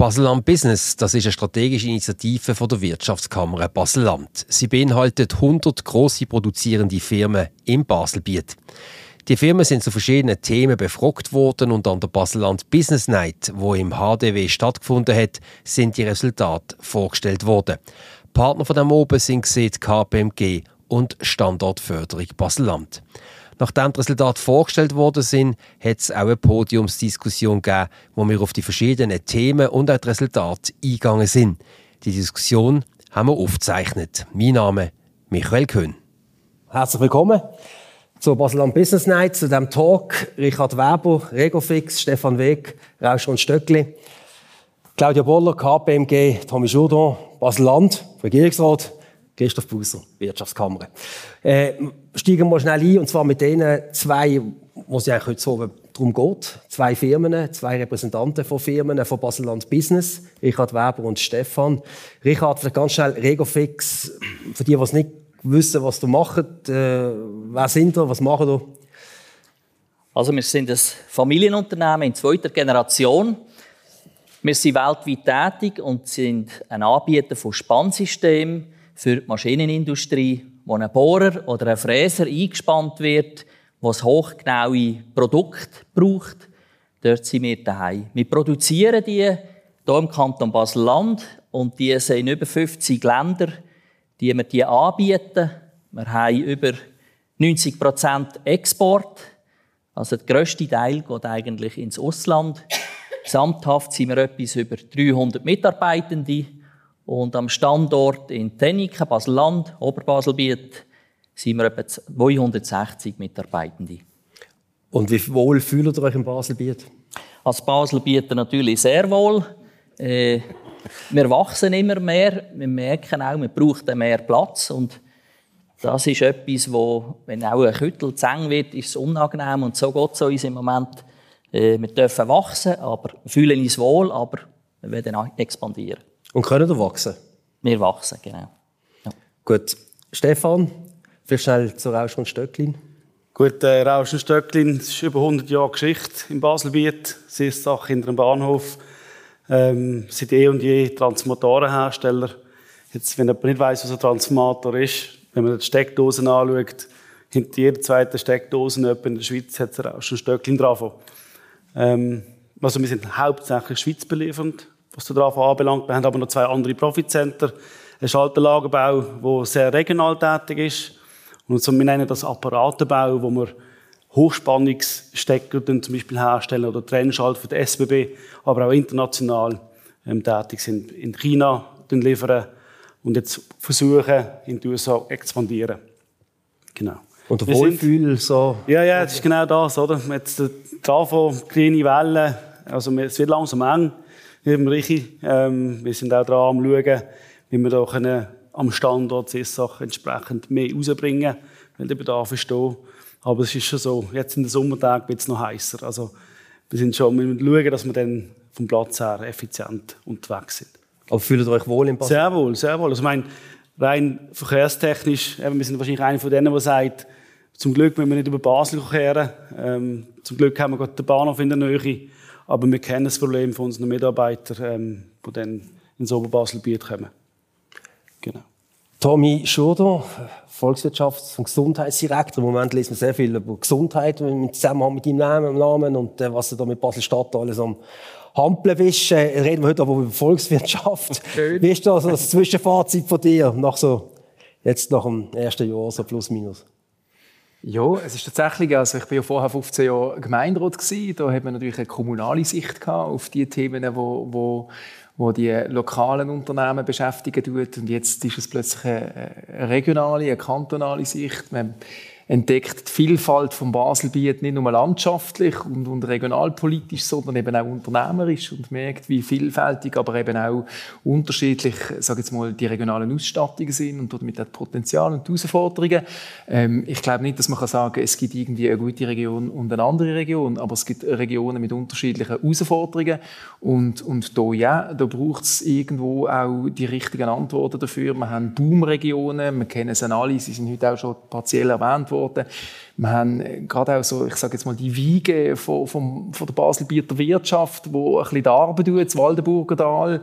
Basel-Land Business, das ist eine strategische Initiative von der Wirtschaftskammer Basel-Land. Sie beinhaltet 100 grosse produzierende Firmen im Baselbiet. Die Firmen sind zu verschiedenen Themen befragt worden und an der Basel-Land Business Night, wo im HDW stattgefunden hat, sind die Resultate vorgestellt worden. Partner von dem oben sind KPMG und Standortförderung Basel-Land. Nachdem die Resultate vorgestellt worden sind, hat es auch eine Podiumsdiskussion gegeben, wo wir auf die verschiedenen Themen und auch die Resultate eingegangen sind. Die Diskussion haben wir aufgezeichnet. Mein Name ist Michael Köhn. Herzlich willkommen zur Basel-Land Business Night, zu diesem Talk. Richard Weber, Regofix, Stefan Weg, Rauscher und Stöckli, Claudia Boller, KPMG, Tommy Jourdan, Basel-Land, Regierungsrat, Christoph Busser, Wirtschaftskammer. Steigen wir schnell ein, und zwar mit denen zwei, wo es eigentlich heute so darum geht. Zwei Firmen, zwei Repräsentanten von Firmen, von Basel-Land Business, Richard Weber und Stefan. Richard, vielleicht ganz schnell, Regofix, für die es nicht wissen, was ihr macht, wer sind ihr, was machen ihr? Also wir sind ein Familienunternehmen in zweiter Generation. Wir sind weltweit tätig und sind ein Anbieter von Spannsystemen für die Maschinenindustrie, wo ein Bohrer oder ein Fräser eingespannt wird, was hochgenaue Produkte braucht. Dort sind wir daheim. Wir produzieren die hier im Kanton Basel-Land und die sind in über 50 Ländern, die wir die anbieten. Wir haben über 90% Export. Also der grösste Teil geht eigentlich ins Ausland. Gesamthaft sind wir etwas über 300 Mitarbeitende. Und am Standort in Tenniken, Basel-Land, Oberbaselbiet, sind wir etwa 260 Mitarbeitende. Und wie wohl fühlt ihr euch im Baselbiet? Als Baselbieter natürlich sehr wohl. Wir wachsen immer mehr. Wir merken auch, wir brauchen mehr Platz. Und das ist etwas, wo, wenn auch ein Küttel zu eng wird, ist es unangenehm. Und so geht es uns im Moment. Wir dürfen wachsen, aber fühlen uns wohl, aber wir werden auch expandieren. Und können ihr wachsen? Wir wachsen, genau. Ja. Gut. Stefan, vielleicht schnell zu Rauscher und Stöcklin. Gut, Rauscher und Stöcklin ist über 100 Jahre Geschichte im Baselbiet. Sie ist Sache hinter dem Bahnhof. Sind je Transformatorenhersteller. Jetzt, wenn jemand nicht weiss, was ein Transformator ist, wenn man die Steckdosen anschaut, hinter jeder zweiten Steckdose in der Schweiz hat es Rauscher und Stöcklin drauf. Also wir sind hauptsächlich Schweiz beliefernd, was darauf anbelangt. Wir haben aber noch zwei andere Profitcenter. Ein Schalterlagerbau, der sehr regional tätig ist. Und so, wir nennen das Apparatenbau, wo wir Hochspannungsstecker zum Beispiel herstellen oder Trennschalt für die SBB, aber auch international tätig sind. In China liefern und jetzt versuchen, in den USA expandieren. Genau. Und der Wohlfühl so? Ja, das ist genau das, oder? Jetzt die Trafo, kleine Wellen, also es wird langsam eng. Wir sind auch dran am schauen, wie wir da am Standort Sachen entsprechend mehr rausbringen können, weil der Bedarf ist da. Aber es ist schon so, jetzt in den Sommertagen wird es noch heißer. Also wir müssen schauen, dass wir dann vom Platz her effizient unterwegs sind. Aber fühlt ihr euch wohl im Basel? Sehr wohl, sehr wohl. Also ich meine, rein verkehrstechnisch, wir sind wahrscheinlich einer von denen, der sagt, zum Glück müssen wir nicht über Basel kehren. Zum Glück haben wir gerade den Bahnhof in der Nähe. Aber wir kennen das Problem von unseren Mitarbeitern, die dann ins Oberbaselbiet kommen. Genau. Tommy Jourdan, Volkswirtschafts- und Gesundheitsdirektor. Im Moment lesen wir sehr viel über Gesundheit im Zusammenhang mit deinem Namen und was du da mit Basel-Stadt alles am Hampeln bist. Reden wir heute aber über Volkswirtschaft. Wie ist das Zwischenfazit von dir nach dem ersten Jahr, so plus minus? Ja, es ist tatsächlich, also ich bin ja vorher 15 Jahre Gemeinderat gewesen. Da hat man natürlich eine kommunale Sicht gehabt auf die Themen, wo die lokalen Unternehmen beschäftigen tut. Und jetzt ist es plötzlich eine regionale, eine kantonale Sicht. Man entdeckt die Vielfalt vom Baselbiet nicht nur landschaftlich und regionalpolitisch, sondern eben auch unternehmerisch und merkt, wie vielfältig, aber eben auch unterschiedlich, sage jetzt mal, die regionalen Ausstattungen sind und damit auch das Potenzial und die Herausforderungen. Ich glaube nicht, dass man sagen kann, es gibt irgendwie eine gute Region und eine andere Region, aber es gibt Regionen mit unterschiedlichen Herausforderungen und da braucht es irgendwo auch die richtigen Antworten dafür. Wir haben Boomregionen, wir kennen sie alle, sie sind heute auch schon partiell erwähnt worden. worden. Wir haben gerade auch so, ich sage jetzt mal, die Wiege von der Baselbieter Wirtschaft, wo ein bisschen die Arbeit tut, das Waldenburger Tal,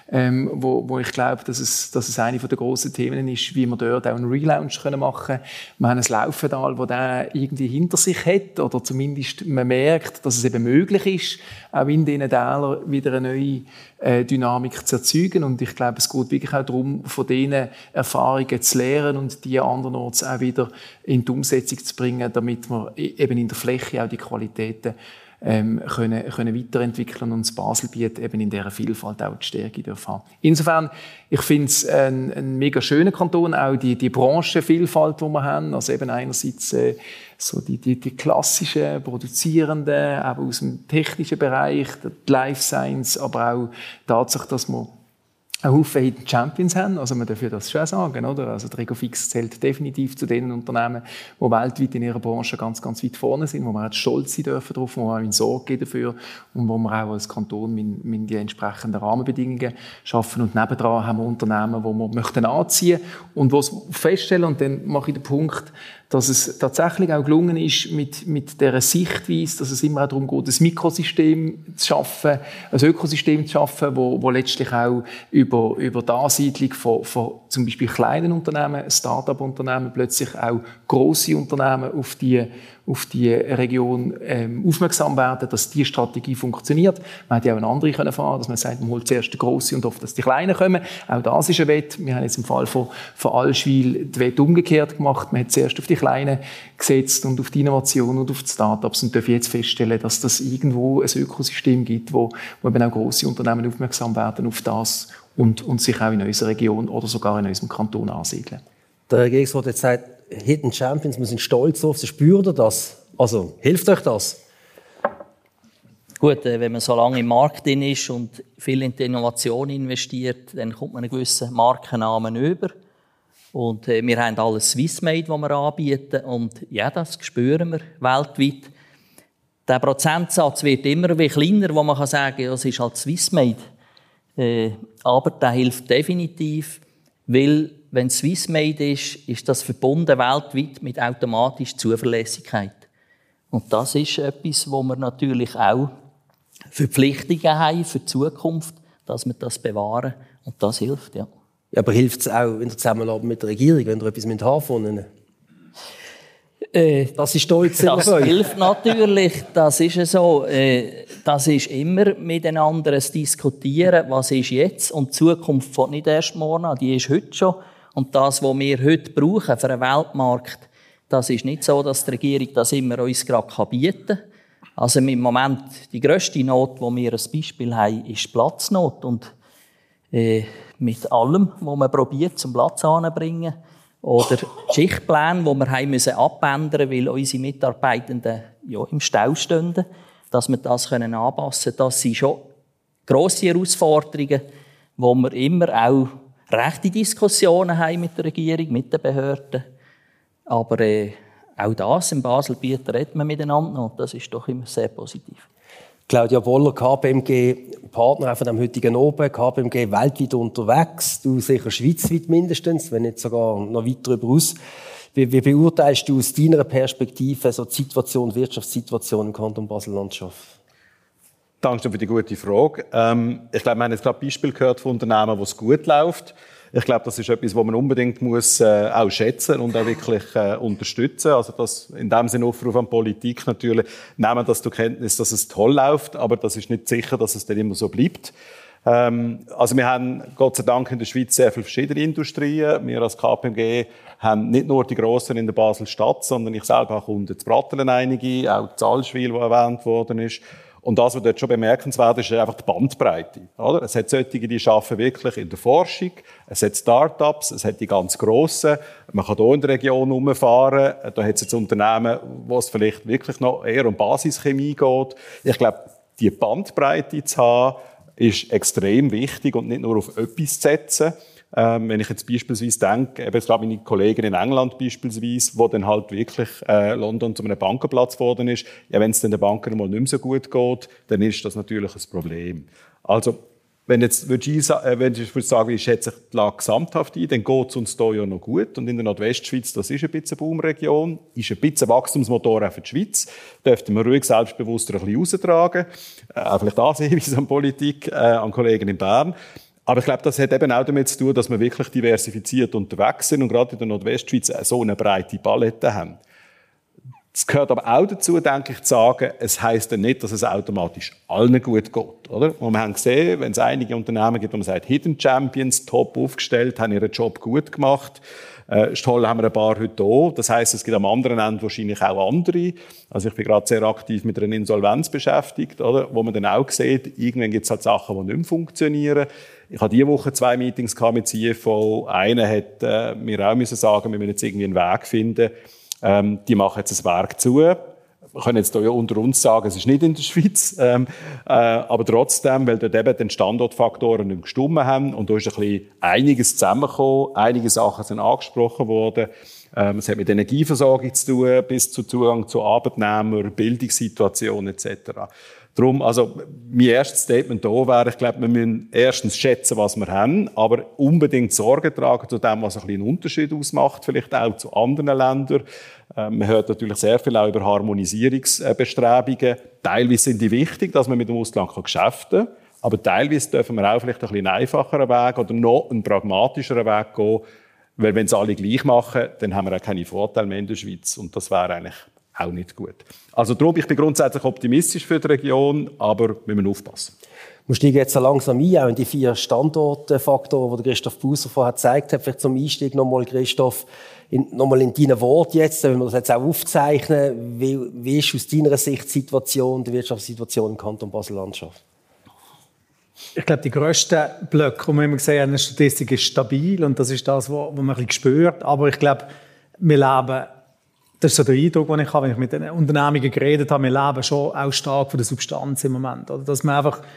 wo ich glaube, dass es eine der grossen Themen ist, wie wir dort auch einen Relaunch machen können. Wir haben ein Laufental, das der irgendwie hinter sich hat, oder zumindest man merkt, dass es eben möglich ist, auch in diesen Tälern wieder eine neue Dynamik zu erzeugen. Und ich glaube, es geht wirklich auch darum, von diesen Erfahrungen zu lernen und die andernorts auch wieder in die Umsetzung zu bringen, damit wir eben in der Fläche auch die Qualitäten können weiterentwickeln und das Baselbiet eben in dieser Vielfalt auch die Stärke haben. Insofern, ich finde es ein mega schöner Kanton, auch die Branchenvielfalt, die wir haben. Also eben einerseits so die klassischen Produzierenden, aber aus dem technischen Bereich, die Life Science, aber auch die Tatsache, dass wir einen Haufen Hidden Champions haben. Also man darf ja das schon sagen, oder? Also die Regofix zählt definitiv zu den Unternehmen, die weltweit in ihrer Branche ganz, ganz weit vorne sind, wo wir auch stolz sein dürfen darauf, wo wir auch in Sorge geben dafür und wo wir auch als Kanton mit die entsprechenden Rahmenbedingungen schaffen. Und nebendran haben wir Unternehmen, die wir möchten anziehen und wo es feststellen, und dann mache ich den Punkt, dass es tatsächlich auch gelungen ist, mit dieser Sichtweise, dass es immer auch darum geht, ein Mikrosystem zu schaffen, ein Ökosystem zu schaffen, wo letztlich auch über die Ansiedlung von zum Beispiel kleinen Unternehmen, Start-up-Unternehmen, plötzlich auch grosse Unternehmen auf die Region aufmerksam werden, dass diese Strategie funktioniert. Man hätte ja auch eine andere können fahren, dass man sagt, man holt zuerst die Grosse und hofft, dass die Kleinen kommen. Auch das ist ein Wett. Wir haben jetzt im Fall von Allschwil die Wett umgekehrt gemacht. Man hat zuerst auf die Kleinen gesetzt und auf die Innovation und auf die Start-ups und darf jetzt feststellen, dass das irgendwo ein Ökosystem gibt, wo eben auch grosse Unternehmen aufmerksam werden auf das und sich auch in unserer Region oder sogar in unserem Kanton ansiedeln. Der Regierungsrat hat gesagt, Hidden Champions, wir sind stolz drauf. Sie spüren das? Also, hilft euch das? Gut, wenn man so lange im Markt drin ist und viel in die Innovation investiert, dann kommt man einen gewissen Markennamen über. Und wir haben alles Swissmade, das wir anbieten. Und ja, das spüren wir weltweit. Der Prozentsatz wird immer kleiner, wo man sagen kann, das ist halt Swissmade. Aber der hilft definitiv, weil wenn es Swissmade ist das verbunden weltweit mit automatischer Zuverlässigkeit. Und das ist etwas, wo wir natürlich auch Verpflichtungen haben für die Zukunft, dass wir das bewahren. Und das hilft, ja. Ja, aber hilft es auch in der Zusammenarbeit mit der Regierung, wenn ihr etwas haben von ihnen? Das ist stolz. Das hilft natürlich, das ist so. Das ist immer miteinander zu diskutieren, was ist jetzt. Und die Zukunft fängt nicht erst morgen an, die ist heute schon. Und das, was wir heute brauchen für einen Weltmarkt, das ist nicht so, dass die Regierung das immer uns gerade bieten kann. Also im Moment die grösste Not, die wir als Beispiel haben, ist Platznot. Und mit allem, was man probiert, zum Platz anzubringen, oder die Schichtpläne, die wir haben müssen abändern, weil unsere Mitarbeitenden im Stau stehen, dass wir das anpassen können. Das sind schon grosse Herausforderungen, wo wir immer auch rechte Diskussionen haben mit der Regierung, mit den Behörden. Aber auch das im Baselbiet redet man miteinander und das ist doch immer sehr positiv. Claudia Boller, KPMG, Partner auch von dem heutigen Oben, KPMG weltweit unterwegs, du sicher schweizweit mindestens, wenn nicht sogar noch weit darüber aus. Wie beurteilst du aus deiner Perspektive so die Wirtschaftssituation im Kanton Basel-Landschaft? Danke für die gute Frage. Ich glaube, wir haben jetzt gerade Beispiele gehört von Unternehmen, wo es gut läuft. Ich glaube, das ist etwas, was man unbedingt muss, auch schätzen und auch wirklich unterstützen. Also das in dem Sinne Aufruf an die Politik natürlich, nehmen das zur Kenntnis, dass es toll läuft, aber das ist nicht sicher, dass es dann immer so bleibt. Also wir haben Gott sei Dank in der Schweiz sehr viele verschiedene Industrien. Wir als KPMG haben nicht nur die grossen in der Basel-Stadt, sondern ich selber habe Kunden zu Brattelen einige, auch zu Allschwil, wo erwähnt worden ist. Und das, was dort schon bemerkenswert ist, ist einfach die Bandbreite. Oder? Es hat solche, die arbeiten wirklich in der Forschung. Es hat Start-ups, es hat die ganz Grossen. Man kann hier in der Region rumfahren. Da hat es jetzt Unternehmen, wo es vielleicht wirklich noch eher um Basischemie geht. Ich glaube, die Bandbreite zu haben, ist extrem wichtig und nicht nur auf etwas zu setzen. Wenn ich jetzt beispielsweise denke, eben jetzt glaube ich meine Kollegin in England beispielsweise, wo dann halt wirklich London zu einem Bankenplatz geworden ist, ja, wenn es dann den Banken mal nicht mehr so gut geht, dann ist das natürlich ein Problem. Also wenn ich sagen, ich schätze die Lage gesamthaft ein, dann geht es uns hier ja noch gut. Und in der Nordwestschweiz, das ist ein bisschen eine Boomregion, ist ein bisschen Wachstumsmotor auch für die Schweiz. Dürften wir ruhig selbstbewusster ein bisschen raustragen. Auch vielleicht Ansichtweise an Politik, an Kollegen in Bern. Aber ich glaube, das hat eben auch damit zu tun, dass wir wirklich diversifiziert unterwegs sind und gerade in der Nordwestschweiz so eine breite Palette haben. Es gehört aber auch dazu, denke ich, zu sagen, es heisst dann nicht, dass es automatisch allen gut geht. Oder? Und wir haben gesehen, wenn es einige Unternehmen gibt, wo man sagt, Hidden Champions, top aufgestellt, haben ihren Job gut gemacht. Toll haben wir ein paar heute hier. Das heisst, es gibt am anderen Ende wahrscheinlich auch andere. Also ich bin gerade sehr aktiv mit einer Insolvenz beschäftigt, oder? Wo man dann auch sieht, irgendwann gibt es halt Sachen, die nicht mehr funktionieren. Ich hatte diese Woche 2 Meetings mit CFO. Einer hat mir auch sagen, wir müssen jetzt irgendwie einen Weg finden. Die machen jetzt das Werk zu. Wir können jetzt hier unter uns sagen, es ist nicht in der Schweiz. Aber trotzdem, weil dort eben die Standortfaktoren nicht gestimmt haben und da ist ein bisschen einiges zusammengekommen, einige Sachen sind angesprochen worden. Es hat mit Energieversorgung zu tun, bis zu Zugang zu Arbeitnehmern, Bildungssituation etc. Darum, also, mein erstes Statement hier wäre, ich glaube, wir müssen erstens schätzen, was wir haben, aber unbedingt Sorge tragen zu dem, was ein bisschen einen Unterschied ausmacht, vielleicht auch zu anderen Ländern. Man hört natürlich sehr viel auch über Harmonisierungsbestrebungen. Teilweise sind die wichtig, dass man mit dem Ausland geschäften kann, aber teilweise dürfen wir auch vielleicht ein bisschen einfacheren Weg oder noch einen pragmatischeren Weg gehen, weil wenn es alle gleich machen, dann haben wir auch keine Vorteile mehr in der Schweiz und das wäre eigentlich auch nicht gut. Also darum, ich bin grundsätzlich optimistisch für die Region, aber wir müssen aufpassen. Wir steigen jetzt so langsam ein, auch in die 4 Standortfaktoren, die Christoph Buser vorher gezeigt hat. Vielleicht zum Einstieg nochmal, Christoph, nochmal in deinen Worten jetzt, wenn wir das jetzt auch aufzeichnen, wie ist aus deiner Sicht die Wirtschaftssituation im Kanton Basel-Landschaft? Ich glaube, die grössten Blöcke, die wir immer gesehen haben, in der Statistik ist stabil und das ist das, was man ein bisschen spürt. Aber ich glaube, wir leben, das ist so der Eindruck, den ich habe, wenn ich mit den Unternehmungen geredet habe, wir leben schon auch stark von der Substanz im Moment. Oder? Dass man einfach,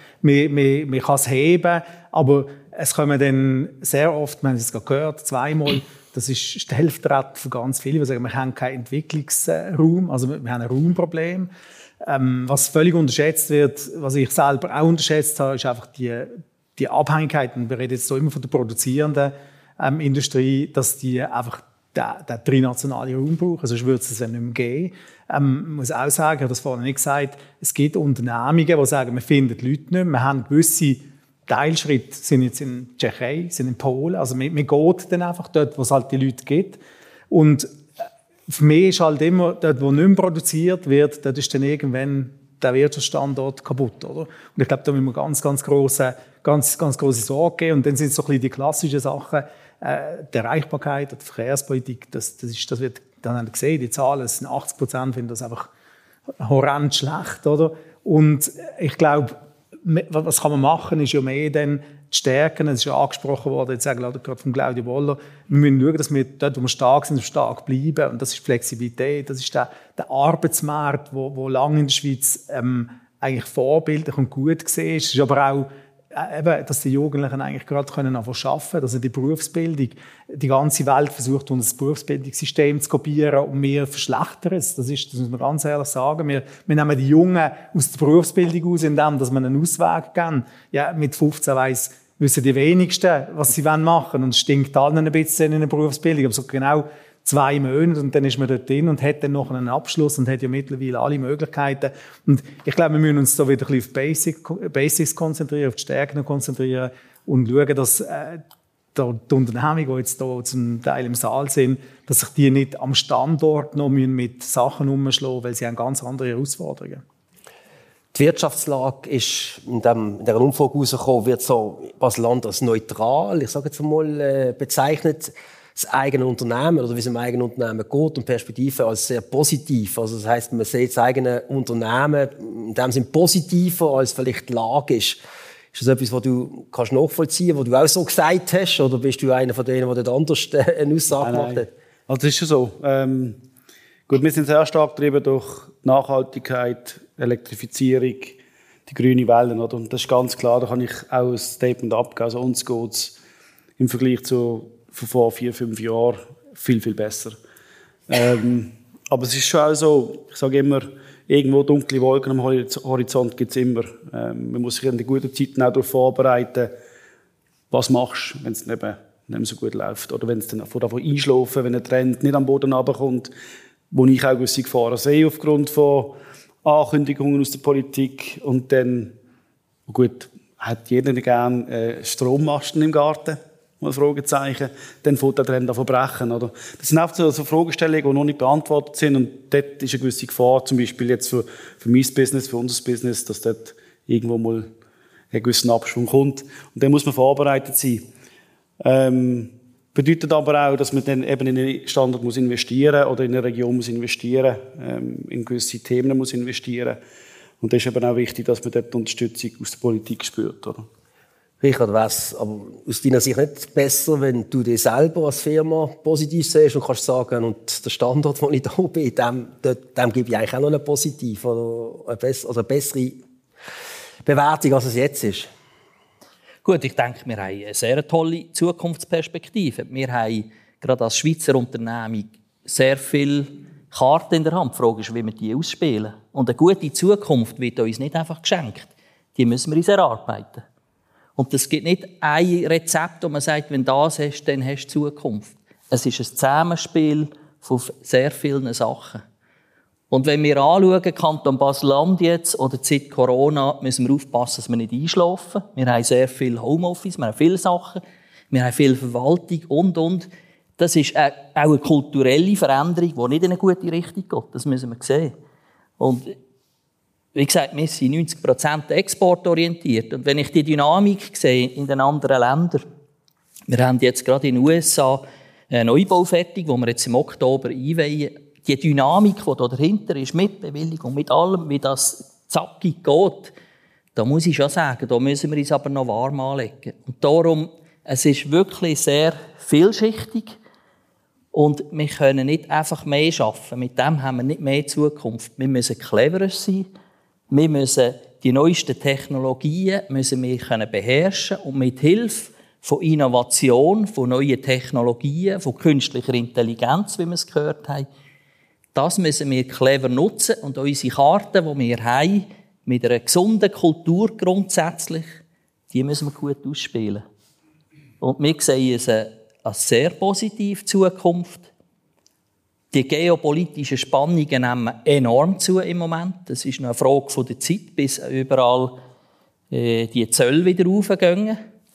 man kann es heben, aber es kommen dann sehr oft, wir haben es gerade gehört, 2-mal, das ist stellvertretend für ganz viele, die sagen, wir haben keinen Entwicklungsraum, also wir haben ein Raumproblem. Was völlig unterschätzt wird, was ich selber auch unterschätzt habe, ist einfach die Abhängigkeit, und wir reden jetzt so immer von der produzierenden Industrie, dass die einfach den trinationalen Raum brauchen, sonst würde es nicht mehr geben. Ich muss auch sagen, ich habe das vorhin nicht gesagt, es gibt Unternehmungen, die sagen, wir finden die Leute nicht mehr, wir haben gewisse Teilschritte, sind jetzt in Tschechei, sind in Polen, also man geht dann einfach dort, wo es halt die Leute gibt. Und für mich ist halt immer, dort, wo nicht mehr produziert wird, dort ist dann irgendwann der Wirtschaftsstandort kaputt, oder? Und ich glaube, da müssen wir ganz grosse Sorge geben. Und dann sind es so ein bisschen die klassischen Sachen, die Erreichbarkeit, die Verkehrspolitik, das wird, dann haben wir gesehen, die Zahlen, es sind 80%, finden das einfach horrend schlecht, oder? Und ich glaube, was kann man machen, ist ja mehr dann die Stärken, es ist ja angesprochen worden, jetzt gerade von Claudio Boller, wir müssen schauen, dass wir dort, wo wir stark sind, stark bleiben. Und das ist Flexibilität, das ist der Arbeitsmarkt, wo lange in der Schweiz eigentlich vorbildlich und gut gesehen ist. Es ist aber auch, eben, dass die Jugendlichen eigentlich gerade arbeiten können, also die Berufsbildung. Die ganze Welt versucht, unser Berufsbildungssystem zu kopieren und wir verschlechtern es. Das muss man ganz ehrlich sagen. Wir nehmen die Jungen aus der Berufsbildung aus, indem dass wir einen Ausweg geben. Ja, mit 15 wissen die wenigsten, was sie machen wollen. Und es stinkt allen ein bisschen in der Berufsbildung. Aber so genau 2 Monate und dann ist man dort drin und hat dann noch einen Abschluss und hat ja mittlerweile alle Möglichkeiten. Und ich glaube, wir müssen uns da wieder ein bisschen auf Basics konzentrieren, auf die Stärken konzentrieren und schauen, dass die Unternehmungen, die jetzt hier zum Teil im Saal sind, dass sich die nicht am Standort noch mit Sachen umschlagen, weil sie haben ganz andere Herausforderungen. Die Wirtschaftslage ist in dieser Umfrage herausgekommen, wird so Basel-Land als neutral, ich sage jetzt mal, bezeichnet. Das eigene Unternehmen oder wie es im eigenen Unternehmen geht und Perspektive als sehr positiv. Also das heisst, man sieht das eigene Unternehmen in dem Sinne positiver, als vielleicht die Lage ist. Ist das etwas, was du kannst nachvollziehen, was du auch so gesagt hast? Oder bist du einer von denen, der dort anders eine Aussage gemacht hat? Also das ist schon so. Gut, wir sind sehr stark getrieben durch Nachhaltigkeit, Elektrifizierung, die grünen Wellen. Oder? Und das ist ganz klar, da kann ich auch ein Statement abgeben. Also uns geht es im Vergleich zu vor 4-5 Jahren viel besser. Aber es ist schon auch so, ich sage immer, irgendwo dunkle Wolken am Horizont gibt es immer. Man muss sich in den guten Zeiten auch darauf vorbereiten, was machst du, wenn es eben nicht mehr so gut läuft. Oder wenn es dann davon einschlafen, wenn ein Trend nicht am Boden runterkommt, wo ich auch gewisse Gefahren sehe aufgrund von Ankündigungen aus der Politik. Und dann, gut, hat jeder gerne Strommasten im Garten, mal Fragezeichen, dann fängt der Trend an zu brechen. Oder? Das sind oft so Fragestellungen, die noch nicht beantwortet sind. Und dort ist eine gewisse Gefahr, zum Beispiel jetzt für mein Business, für unser Business, dass dort irgendwo mal ein gewisser Abschwung kommt. Und dann muss man vorbereitet sein. Bedeutet aber auch, dass man dann eben in einen Standort muss investieren oder in eine Region muss investieren, in gewisse Themen muss investieren. Und das ist eben auch wichtig, dass man dort Unterstützung aus der Politik spürt. Oder? Richard, wäre es aber aus deiner Sicht nicht besser, wenn du dich selber als Firma positiv siehst und kannst sagen, und der Standort, wo ich da bin, dem gebe ich eigentlich auch noch eine positive oder eine bessere Bewertung, als es jetzt ist? Gut, ich denke, wir haben eine sehr tolle Zukunftsperspektive. Wir haben gerade als Schweizer Unternehmung sehr viele Karten in der Hand. Die Frage ist, wie wir die ausspielen. Und eine gute Zukunft wird uns nicht einfach geschenkt. Die müssen wir uns erarbeiten. Und es gibt nicht ein Rezept, wo man sagt, wenn du das hast, dann hast du Zukunft. Es ist ein Zusammenspiel von sehr vielen Sachen. Und wenn wir anschauen, Kanton Basel-Land jetzt oder seit Corona, müssen wir aufpassen, dass wir nicht einschlafen. Wir haben sehr viel Homeoffice, wir haben viele Sachen, wir haben viel Verwaltung und. Das ist auch eine kulturelle Veränderung, die nicht in eine gute Richtung geht. Das müssen wir sehen. Und wie gesagt, wir sind 90% exportorientiert. Und wenn ich die Dynamik sehe in den anderen Ländern, wir haben jetzt gerade in den USA einen Neubau fertig, wo wir jetzt im Oktober einweihen. Die Dynamik, die da dahinter ist, mit Bewilligung, mit allem, wie das zackig geht, da muss ich schon sagen, da müssen wir uns aber noch warm anlegen. Und darum, es ist wirklich sehr vielschichtig und wir können nicht einfach mehr schaffen. Mit dem haben wir nicht mehr Zukunft. Wir müssen cleverer sein, wir müssen die neuesten Technologien müssen wir können beherrschen und mit Hilfe von Innovation, von neuen Technologien, von künstlicher Intelligenz, wie wir es gehört haben, das müssen wir clever nutzen und unsere Karten, die wir haben, mit einer gesunden Kultur grundsätzlich, die müssen wir gut ausspielen. Und wir sehen es als sehr positive Zukunft. Die geopolitischen Spannungen nehmen enorm zu im Moment. Das ist noch eine Frage von der Zeit, bis überall die Zölle wieder raufgehen.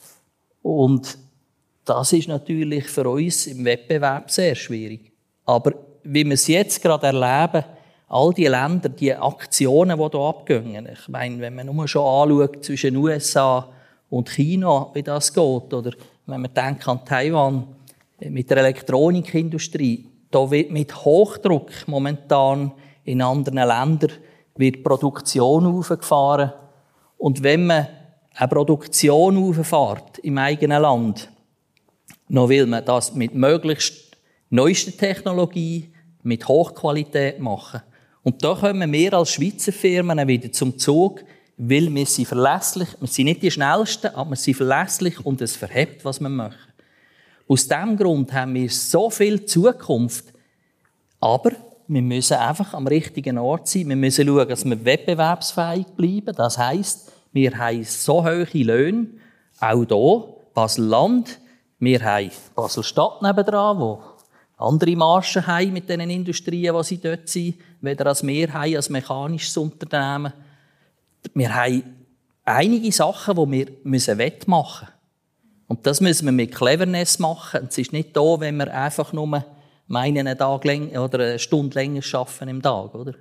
Und das ist natürlich für uns im Wettbewerb sehr schwierig. Aber wie wir es jetzt gerade erleben, all die Länder, die Aktionen, die hier abgehen. Ich meine, wenn man nur schon anschaut zwischen USA und China, wie das geht, oder wenn man denkt an Taiwan mit der Elektronikindustrie, da wird mit Hochdruck momentan in anderen Ländern wird Produktion aufgefahren. Und wenn man eine Produktion auffährt im eigenen Land, dann will man das mit möglichst neuester Technologie, mit Hochqualität machen. Und da kommen wir als Schweizer Firmen wieder zum Zug, weil wir sind verlässlich, wir sind nicht die Schnellsten, aber wir sind verlässlich und es verhebt, was wir machen. Aus diesem Grund haben wir so viel Zukunft, aber wir müssen einfach am richtigen Ort sein. Wir müssen schauen, dass wir wettbewerbsfähig bleiben. Das heisst, wir haben so hohe Löhne, auch hier, Basel-Land. Wir haben Basel-Stadt nebendran, wo andere Margen haben mit den Industrien, die sie dort sind, weder als wir haben, als mechanisches Unternehmen. Wir haben einige Sachen, die wir wettmachen müssen. Und das müssen wir mit Cleverness machen. Es ist nicht da, wenn wir einfach nur meinen, einen Tag länger oder eine Stunde länger arbeiten im Tag, oder?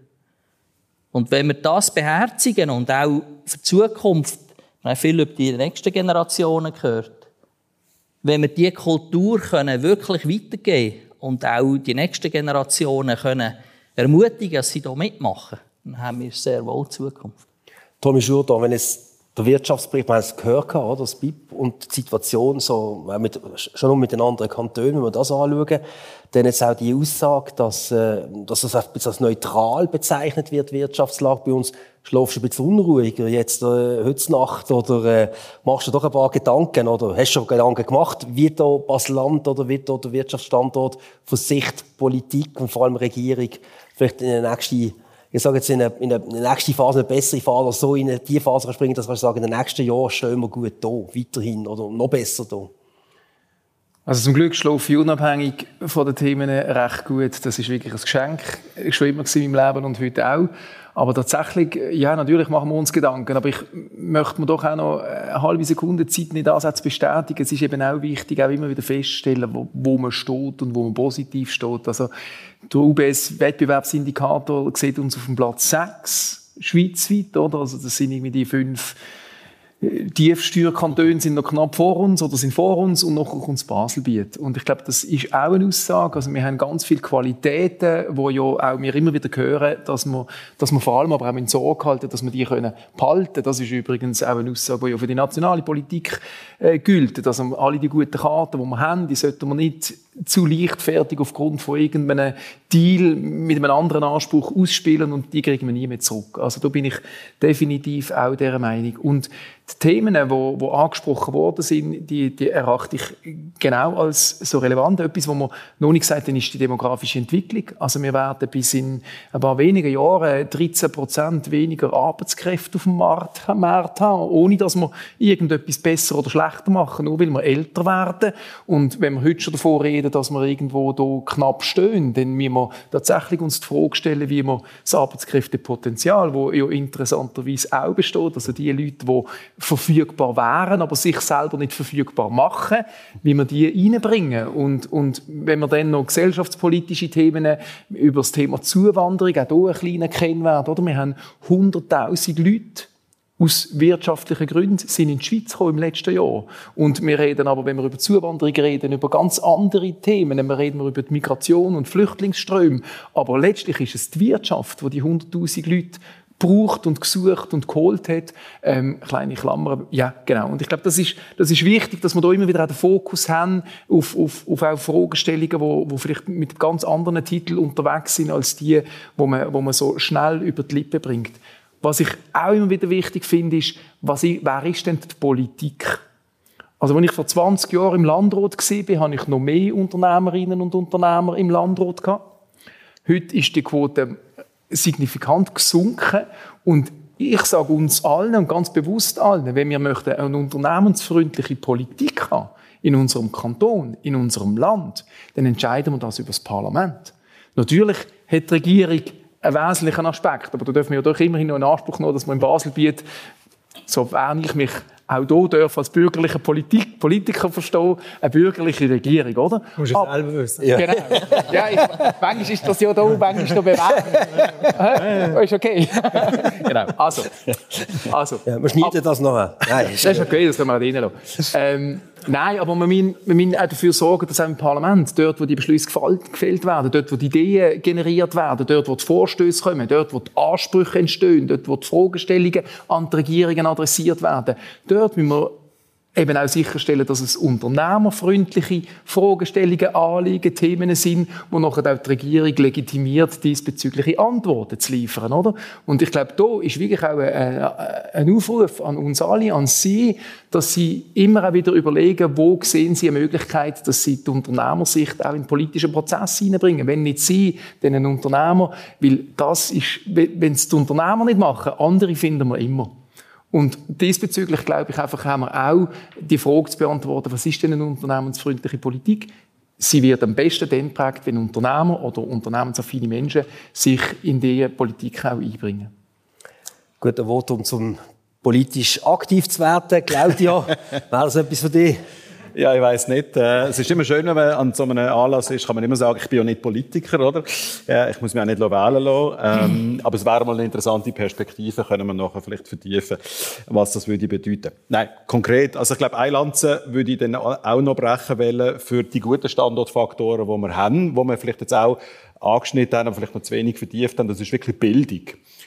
Und wenn wir das beherzigen und auch für die Zukunft, wir haben viel über die nächsten Generationen gehört, wenn wir diese Kultur wirklich weitergeben können und auch die nächsten Generationen können ermutigen, dass sie hier mitmachen, dann haben wir sehr wohl Zukunft. Tommy Jourdan, wenn es der Wirtschaftsbericht, wir haben es gehört, oder, das BIP und die Situation so, schon nur mit den anderen Kantonen, wenn wir das anschauen, dann jetzt auch die Aussage, dass das als neutral bezeichnet wird, Wirtschaftslage bei uns. Schlafst du ein bisschen unruhiger jetzt heute Nacht oder machst du doch ein paar Gedanken oder hast du schon Gedanken gemacht, wie da Basel-Land oder wie da der Wirtschaftsstandort von Sicht Politik und vor allem Regierung vielleicht in den nächsten ich sage jetzt in der nächsten Phase eine bessere Phase, oder so in die Phase springen, dass man sagen, in den nächsten Jahren stehen wir gut da, weiterhin oder noch besser da? Also zum Glück schlafe ich unabhängig von den Themen recht gut. Das ist wirklich ein Geschenk. Schon immer in meinem Leben und heute auch. Aber tatsächlich, ja, natürlich machen wir uns Gedanken. Aber ich möchte mir doch auch noch eine halbe Sekunde Zeit nicht ansetzen bestätigen. Es ist eben auch wichtig, auch immer wieder feststellen, wo man steht und wo man positiv steht. Also der UBS-Wettbewerbsindikator sieht uns auf dem Platz 6 schweizweit, oder? Also das sind irgendwie die 5 Tiefsteuerkantone sind noch knapp vor uns oder sind vor uns und noch kommt das Baselbiet. Und ich glaube, das ist auch eine Aussage. Also wir haben ganz viele Qualitäten, wo ja auch wir immer wieder hören, dass wir vor allem aber auch in Sorge halten, dass wir die können behalten. Das ist übrigens auch eine Aussage, die ja für die nationale Politik gilt. Dass alle die guten Karten, die wir haben, die sollten wir nicht zu leichtfertig aufgrund von irgendeinem Deal mit einem anderen Anspruch ausspielen und die kriegen wir nie mehr zurück. Also da bin ich definitiv auch dieser Meinung. Und die Themen, die angesprochen worden sind, die erachte ich genau als so relevant. Etwas, was man noch nicht gesagt hat, ist die demografische Entwicklung. Also wir werden bis in ein paar wenigen Jahren 13% weniger Arbeitskräfte auf dem Markt haben, ohne dass wir irgendetwas besser oder schlechter machen, nur weil wir älter werden. Und wenn wir heute schon davon reden, dass wir irgendwo da knapp stehen, dann müssen wir tatsächlich uns die Frage stellen, wie wir das Arbeitskräftepotenzial, das ja interessanterweise auch besteht, also die Leute, die verfügbar wären, aber sich selber nicht verfügbar machen, wie wir die reinbringen. Und wenn wir dann noch gesellschaftspolitische Themen über das Thema Zuwanderung, auch hier einen kleinen Kennwert, oder? Wir haben 100'000 Leute aus wirtschaftlichen Gründen sind in die Schweiz gekommen im letzten Jahr. Und wir reden aber, wenn wir über Zuwanderung reden, über ganz andere Themen. Wir reden über die Migration und Flüchtlingsströme. Aber letztlich ist es die Wirtschaft, die 100'000 Leute gebraucht und gesucht und geholt hat. Kleine Klammer. Ja, genau. Und ich glaube, das ist wichtig, dass wir da immer wieder auch den Fokus haben auf auch Fragestellungen, die vielleicht mit ganz anderen Titeln unterwegs sind, als die, wo man so schnell über die Lippen bringt. Was ich auch immer wieder wichtig finde, ist, wer ist denn die Politik? Also, als ich vor 20 Jahren im Landrat war, hatte ich noch mehr Unternehmerinnen und Unternehmer im Landrat gehabt. Heute ist die Quote signifikant gesunken. Und ich sage uns allen und ganz bewusst allen, wenn wir möchten eine unternehmensfreundliche Politik haben in unserem Kanton, in unserem Land, dann entscheiden wir das über das Parlament. Natürlich hat die Regierung einen wesentlichen Aspekt, aber da dürfen wir ja doch immerhin noch in Anspruch nehmen, dass wir im Baselbiet, sofern ich mich auch hier darf als bürgerlicher Politiker verstehen, eine bürgerliche Regierung, oder? Du musst es selber wissen. Ja. Genau. Ja, manchmal ist das ja da, manchmal ist da bewegt. Ist okay. Genau. Also. Ja, wir schneiden das noch an. Nein, das ist okay, das können wir auch reinlassen. Nein, aber wir müssen auch dafür sorgen, dass auch im Parlament, dort, wo die Beschlüsse gefällt werden, dort, wo die Ideen generiert werden, dort, wo die Vorstöße kommen, dort, wo die Ansprüche entstehen, dort, wo die Fragestellungen an die Regierungen adressiert werden, dort müssen wir eben auch sicherstellen, dass es unternehmerfreundliche Fragestellungen, Anliegen, Themen sind, wo nachher auch die Regierung legitimiert, diesbezügliche Antworten zu liefern, oder? Und ich glaube, da ist wirklich auch ein Aufruf an uns alle, an Sie, dass Sie immer auch wieder überlegen, wo sehen Sie eine Möglichkeit, dass Sie die Unternehmersicht auch in den politischen Prozess hineinbringen. Wenn nicht Sie, dann ein Unternehmer, weil das ist, wenn es die Unternehmer nicht machen, andere finden wir immer. Und diesbezüglich, glaube ich, einfach haben wir auch die Frage zu beantworten, was ist denn eine unternehmensfreundliche Politik? Sie wird am besten dann geprägt, wenn Unternehmer oder unternehmensaffine Menschen sich in diese Politik auch einbringen. Guter Votum, um politisch aktiv zu werden. Claudia, wäre das etwas für dich? Ja, ich weiss nicht. Es ist immer schön, wenn man an so einem Anlass ist, kann man immer sagen, ich bin ja nicht Politiker, oder? Ich muss mich auch nicht wählen lassen. Aber es wäre mal eine interessante Perspektive, können wir nachher vielleicht vertiefen, was das würde bedeuten. Nein, konkret. Also ich glaube, eine Lanze würde ich dann auch noch brechen wollen für die guten Standortfaktoren, die wir haben, wo wir vielleicht jetzt auch angeschnitten haben, aber vielleicht noch zu wenig vertieft haben. Das ist wirklich Bildung.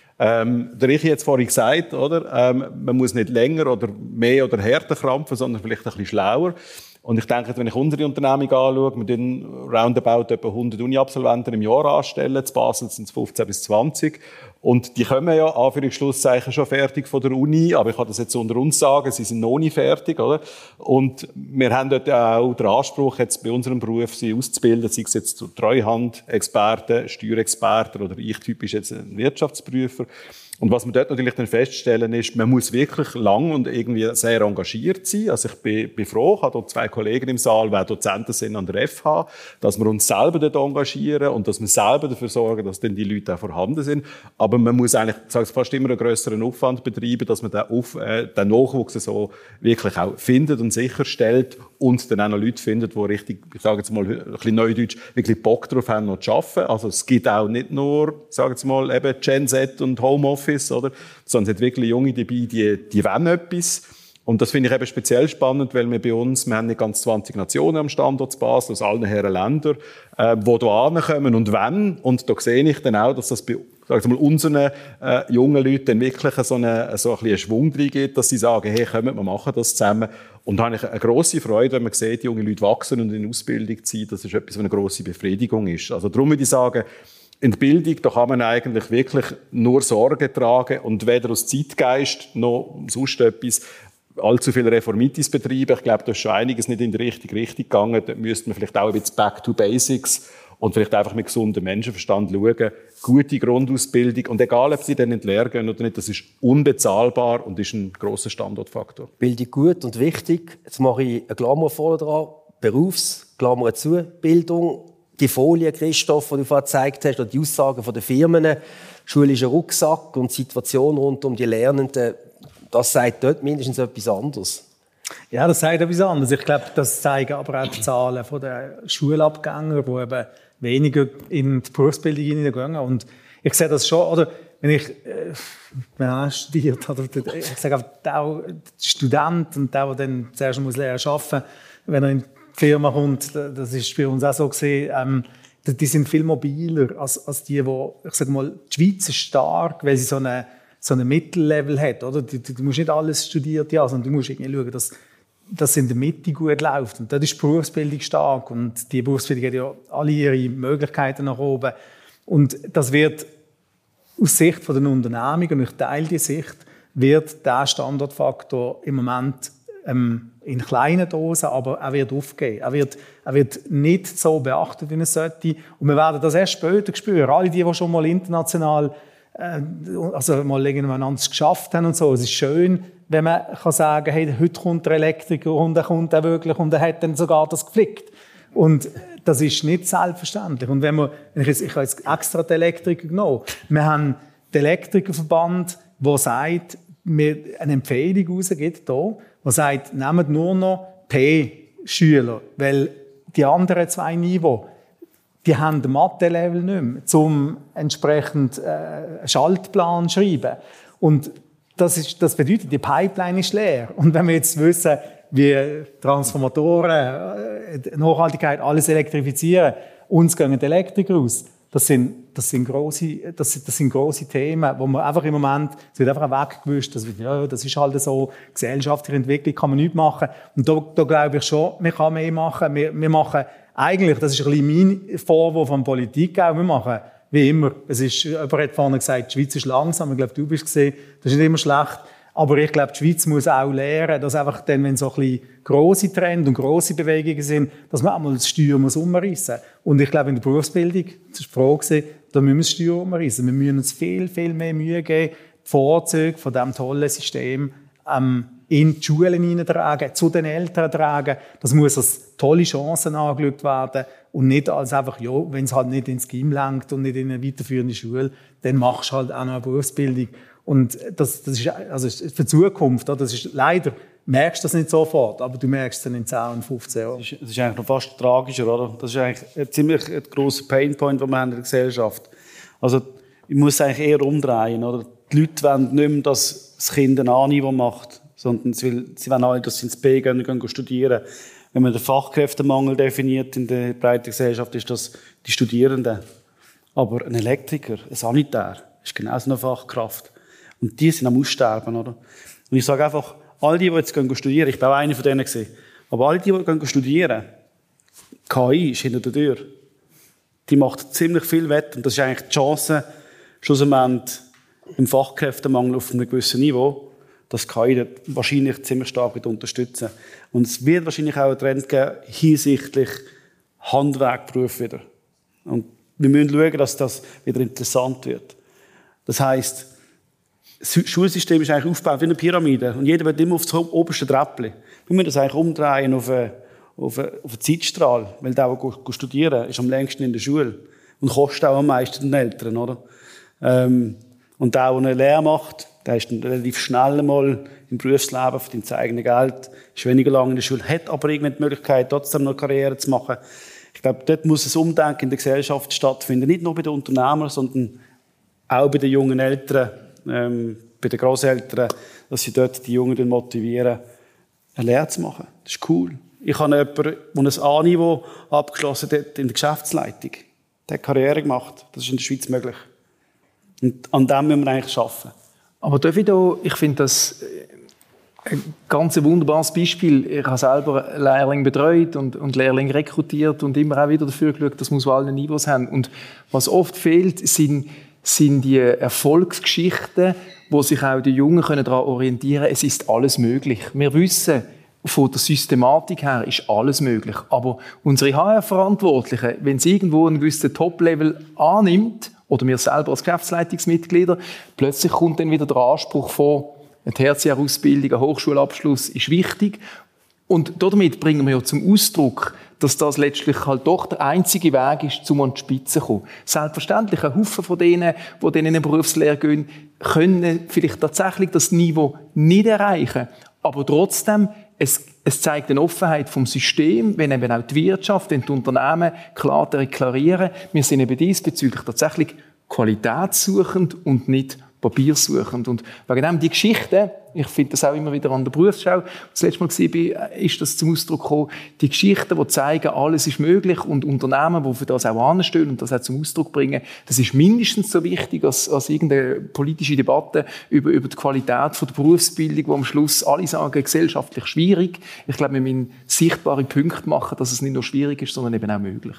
Der ich jetzt vorhin gesagt, oder? Man muss nicht länger oder mehr oder härter krampfen, sondern vielleicht ein bisschen schlauer. Und ich denke, wenn ich unsere Unternehmung anschaue, wir tun roundabout etwa 100 Uni-Absolventen im Jahr anstellen. In Basel sind es 15 bis 20. Und die kommen ja, Anführungsschlusszeichen, schon fertig von der Uni. Aber ich kann das jetzt unter uns sagen, sie sind noch nicht fertig, oder? Und wir haben dort auch den Anspruch, jetzt bei unserem Beruf sie auszubilden, sei es jetzt zu Treuhandexperten, Steuerexperten oder ich typisch jetzt ein Wirtschaftsprüfer. Und was wir dort natürlich dann feststellen ist, man muss wirklich lang und irgendwie sehr engagiert sein. Also ich bin froh, ich habe dort 2 Kollegen im Saal, die Dozenten sind an der FH, dass wir uns selber dort engagieren und dass wir selber dafür sorgen, dass dann die Leute auch vorhanden sind. Aber man muss eigentlich, ich sage es, fast immer einen grösseren Aufwand betreiben, dass man den Nachwuchs so wirklich auch findet und sicherstellt und dann auch noch Leute findet, die richtig, ich sage jetzt mal ein bisschen neudeutsch, wirklich Bock drauf haben, noch zu arbeiten. Also es gibt auch nicht nur, ich sage jetzt mal, eben Gen Z und Homeoffice, oder? Sondern es hat wirklich Junge dabei, die wollen etwas. Und das finde ich eben speziell spannend, weil wir haben nicht ganz 20 Nationen am Standort zu Basel, aus allen Herren Ländern, die hier ankommen und wollen. Und da sehe ich dann auch, dass das bei unseren jungen Leuten dann wirklich so einen Schwung drin gibt, dass sie sagen, hey, kommt, wir machen das zusammen. Und da habe ich eine grosse Freude, wenn man sieht, junge Leute wachsen und in Ausbildung ziehen. Das ist etwas, was eine grosse Befriedigung ist. Also darum würde ich sagen, in der Bildung, da kann man eigentlich wirklich nur Sorge tragen und weder aus Zeitgeist noch sonst etwas allzu viel Reformitis betreiben. Ich glaube, da ist schon einiges nicht in die richtige Richtung gegangen. Da müsste man vielleicht auch ein bisschen back to basics und vielleicht einfach mit gesundem Menschenverstand schauen. Gute Grundausbildung. Und egal, ob sie dann in die Lehre gehen oder nicht, das ist unbezahlbar und ist ein grosser Standortfaktor. Bildung gut und wichtig. Jetzt mache ich eine Klammer vorne dran. Berufsklammer zu. Bildung. Die Folie, Christoph, die du vorhin gezeigt hast, oder die Aussagen der Firmen, schulischer Rucksack und die Situation rund um die Lernenden, das sagt dort mindestens etwas anderes. Ja, das sagt etwas anderes. Ich glaube, das zeigen aber auch die Zahlen der Schulabgänger, die eben weniger in die Berufsbildung hineingehen. Und ich sehe das schon, oder wenn ich studiert habe, ich sage auch, der Student und der dann zuerst muss lernen arbeiten, wenn er in die Firma kommt, das ist bei uns auch so gesehen, die sind viel mobiler als die, ich sage mal, die Schweiz ist stark, weil sie so eine Mittellevel hat, oder? Du musst nicht alles studiert haben, sondern du musst irgendwie schauen, dass das in der Mitte gut läuft. Und dort ist die Berufsbildung stark und die Berufsbildung hat ja alle ihre Möglichkeiten nach oben. Und das wird aus Sicht von den Unternehmungen, und ich teile die Sicht, wird der Standortfaktor im Moment in kleinen Dosen, aber er wird aufgehen. Er wird nicht so beachtet, wie er sollte. Und wir werden das erst später spüren. Alle die schon mal international also mal gegeneinander geschafft haben und so. Es ist schön, wenn man kann sagen, hey, heute kommt der Elektriker und er kommt auch wirklich und er hat dann sogar das geflickt. Und das ist nicht selbstverständlich. Und ich habe jetzt extra den Elektriker genommen. Wir haben den Elektrikerverband, der sagt, mir eine Empfehlung rausgibt, der sagt, nehmt nur noch P-Schüler, weil die anderen 2 Niveaus, die haben den Mathe-Level nicht mehr, zum entsprechend Schaltplan zu schreiben. Und das bedeutet, die Pipeline ist leer. Und wenn wir jetzt wissen, wie Transformatoren, Nachhaltigkeit, alles elektrifizieren, uns gehen die Elektriker aus. Das sind grosse Themen, wo man einfach im Moment, es wird einfach weggewischt, das ist halt so, gesellschaftliche Entwicklung kann man nichts machen. Und da glaube ich schon, man kann mehr machen. Wir machen eigentlich, das ist ein bisschen mein Vorwurf an Politik auch, wir machen wie immer. Jemand hat vorhin gesagt, die Schweiz ist langsam, ich glaube, du bist gesehen, das ist nicht immer schlecht. Aber ich glaube, die Schweiz muss auch lernen, dass einfach dann, wenn so ein bisschen grosse Trends und grosse Bewegungen sind, dass man einmal das Steuer umreißen muss. Und ich glaube, in der Berufsbildung, das ist die Frage, da müssen wir das Steuer umreißen. Wir müssen uns viel, viel mehr Mühe geben, die Vorzüge von diesem tollen System in die Schulen hineintragen, zu den Eltern tragen. Das muss als tolle Chancen angeschaut werden und nicht als einfach, ja, wenn es halt nicht ins Gym lenkt und nicht in eine weiterführende Schule, dann machst du halt auch noch eine Berufsbildung. Und das ist also für die Zukunft, das ist leider, merkst du das nicht sofort, aber du merkst es dann in 10 und 15 Jahren. Das ist eigentlich noch fast tragischer, oder? Das ist eigentlich ein ziemlich grosser Painpoint, den wir haben in der Gesellschaft. Also, ich muss es eigentlich eher umdrehen, oder? Die Leute wollen nicht mehr, dass das Kind ein A-Niveau macht, sondern sie wollen alle, dass sie ins B gehen und gehen studieren. Wenn man den Fachkräftemangel definiert in der breiten Gesellschaft, ist das die Studierenden. Aber ein Elektriker, ein Sanitär, ist genauso eine Fachkraft. Und die sind am Aussterben, oder? Und ich sage einfach, all die jetzt studieren, ich war auch einer von denen gewesen, Aber alle, die gehen studieren, KI ist hinter der Tür. Die macht ziemlich viel wett. Und das ist eigentlich die Chance, schlussendlich im Fachkräftemangel auf einem gewissen Niveau, dass KI dort wahrscheinlich ziemlich stark wird unterstützen. Und es wird wahrscheinlich auch einen Trend geben hinsichtlich Handwerkberuf wieder. Und wir müssen schauen, dass das wieder interessant wird. Das heisst, das Schulsystem ist eigentlich aufgebaut wie eine Pyramide. Und jeder wird immer auf das oberste Treppchen. Wir müssen das eigentlich umdrehen auf einen Zeitstrahl. Weil der, der studieren ist am längsten in der Schule. Und kostet auch am meisten den Eltern, oder? Und der eine Lehre macht, der ist dann relativ schnell mal im Berufsleben, verdient sein eigenes Geld, ist weniger lange in der Schule, hat aber irgendwie die Möglichkeit, trotzdem noch Karriere zu machen. Ich glaube, dort muss ein Umdenken in der Gesellschaft stattfinden. Nicht nur bei den Unternehmern, sondern auch bei den jungen Eltern, bei den Grosseltern, dass sie dort die Jungen motivieren, eine Lehre zu machen. Das ist cool. Ich habe jemanden, der ein A-Niveau abgeschlossen hat in der Geschäftsleitung. Der hat Karriere gemacht. Das ist in der Schweiz möglich. Und an dem müssen wir eigentlich arbeiten. Aber ich finde das ein ganz wunderbares Beispiel. Ich habe selber Lehrlinge betreut und Lehrlinge rekrutiert und immer auch wieder dafür geschaut, dass wir alle Niveaus haben. Und was oft fehlt, sind die Erfolgsgeschichten, wo sich auch die Jungen daran orientieren können. Es ist alles möglich. Wir wissen, von der Systematik her ist alles möglich. Aber unsere HR-Verantwortlichen, wenn sie irgendwo einen gewissen Top-Level annimmt, oder wir selber als Geschäftsleitungsmitglieder, plötzlich kommt dann wieder der Anspruch von, eine Tertiärausbildung, ein Hochschulabschluss ist wichtig. Und damit bringen wir ja zum Ausdruck, dass das letztlich halt doch der einzige Weg ist, um an die Spitze zu kommen. Selbstverständlich, ein Haufen von denen, die dann in eine Berufslehre gehen, können vielleicht tatsächlich das Niveau nicht erreichen. Aber trotzdem, es zeigt eine Offenheit vom System, wenn eben auch die Wirtschaft, wenn die Unternehmen klar deklarieren, wir sind eben diesbezüglich tatsächlich qualitätssuchend und nicht papiersuchend. Und wegen dem die Geschichte, ich finde das auch immer wieder an der Berufsschau, das letzte Mal war, ist das zum Ausdruck gekommen, die Geschichten, die zeigen, alles ist möglich und Unternehmen, die für das auch anstehen und das auch zum Ausdruck bringen, das ist mindestens so wichtig als irgendeine politische Debatte über die Qualität von der Berufsbildung, wo am Schluss alle sagen, gesellschaftlich schwierig. Ich glaube, wir müssen sichtbare Punkte machen, dass es nicht nur schwierig ist, sondern eben auch möglich.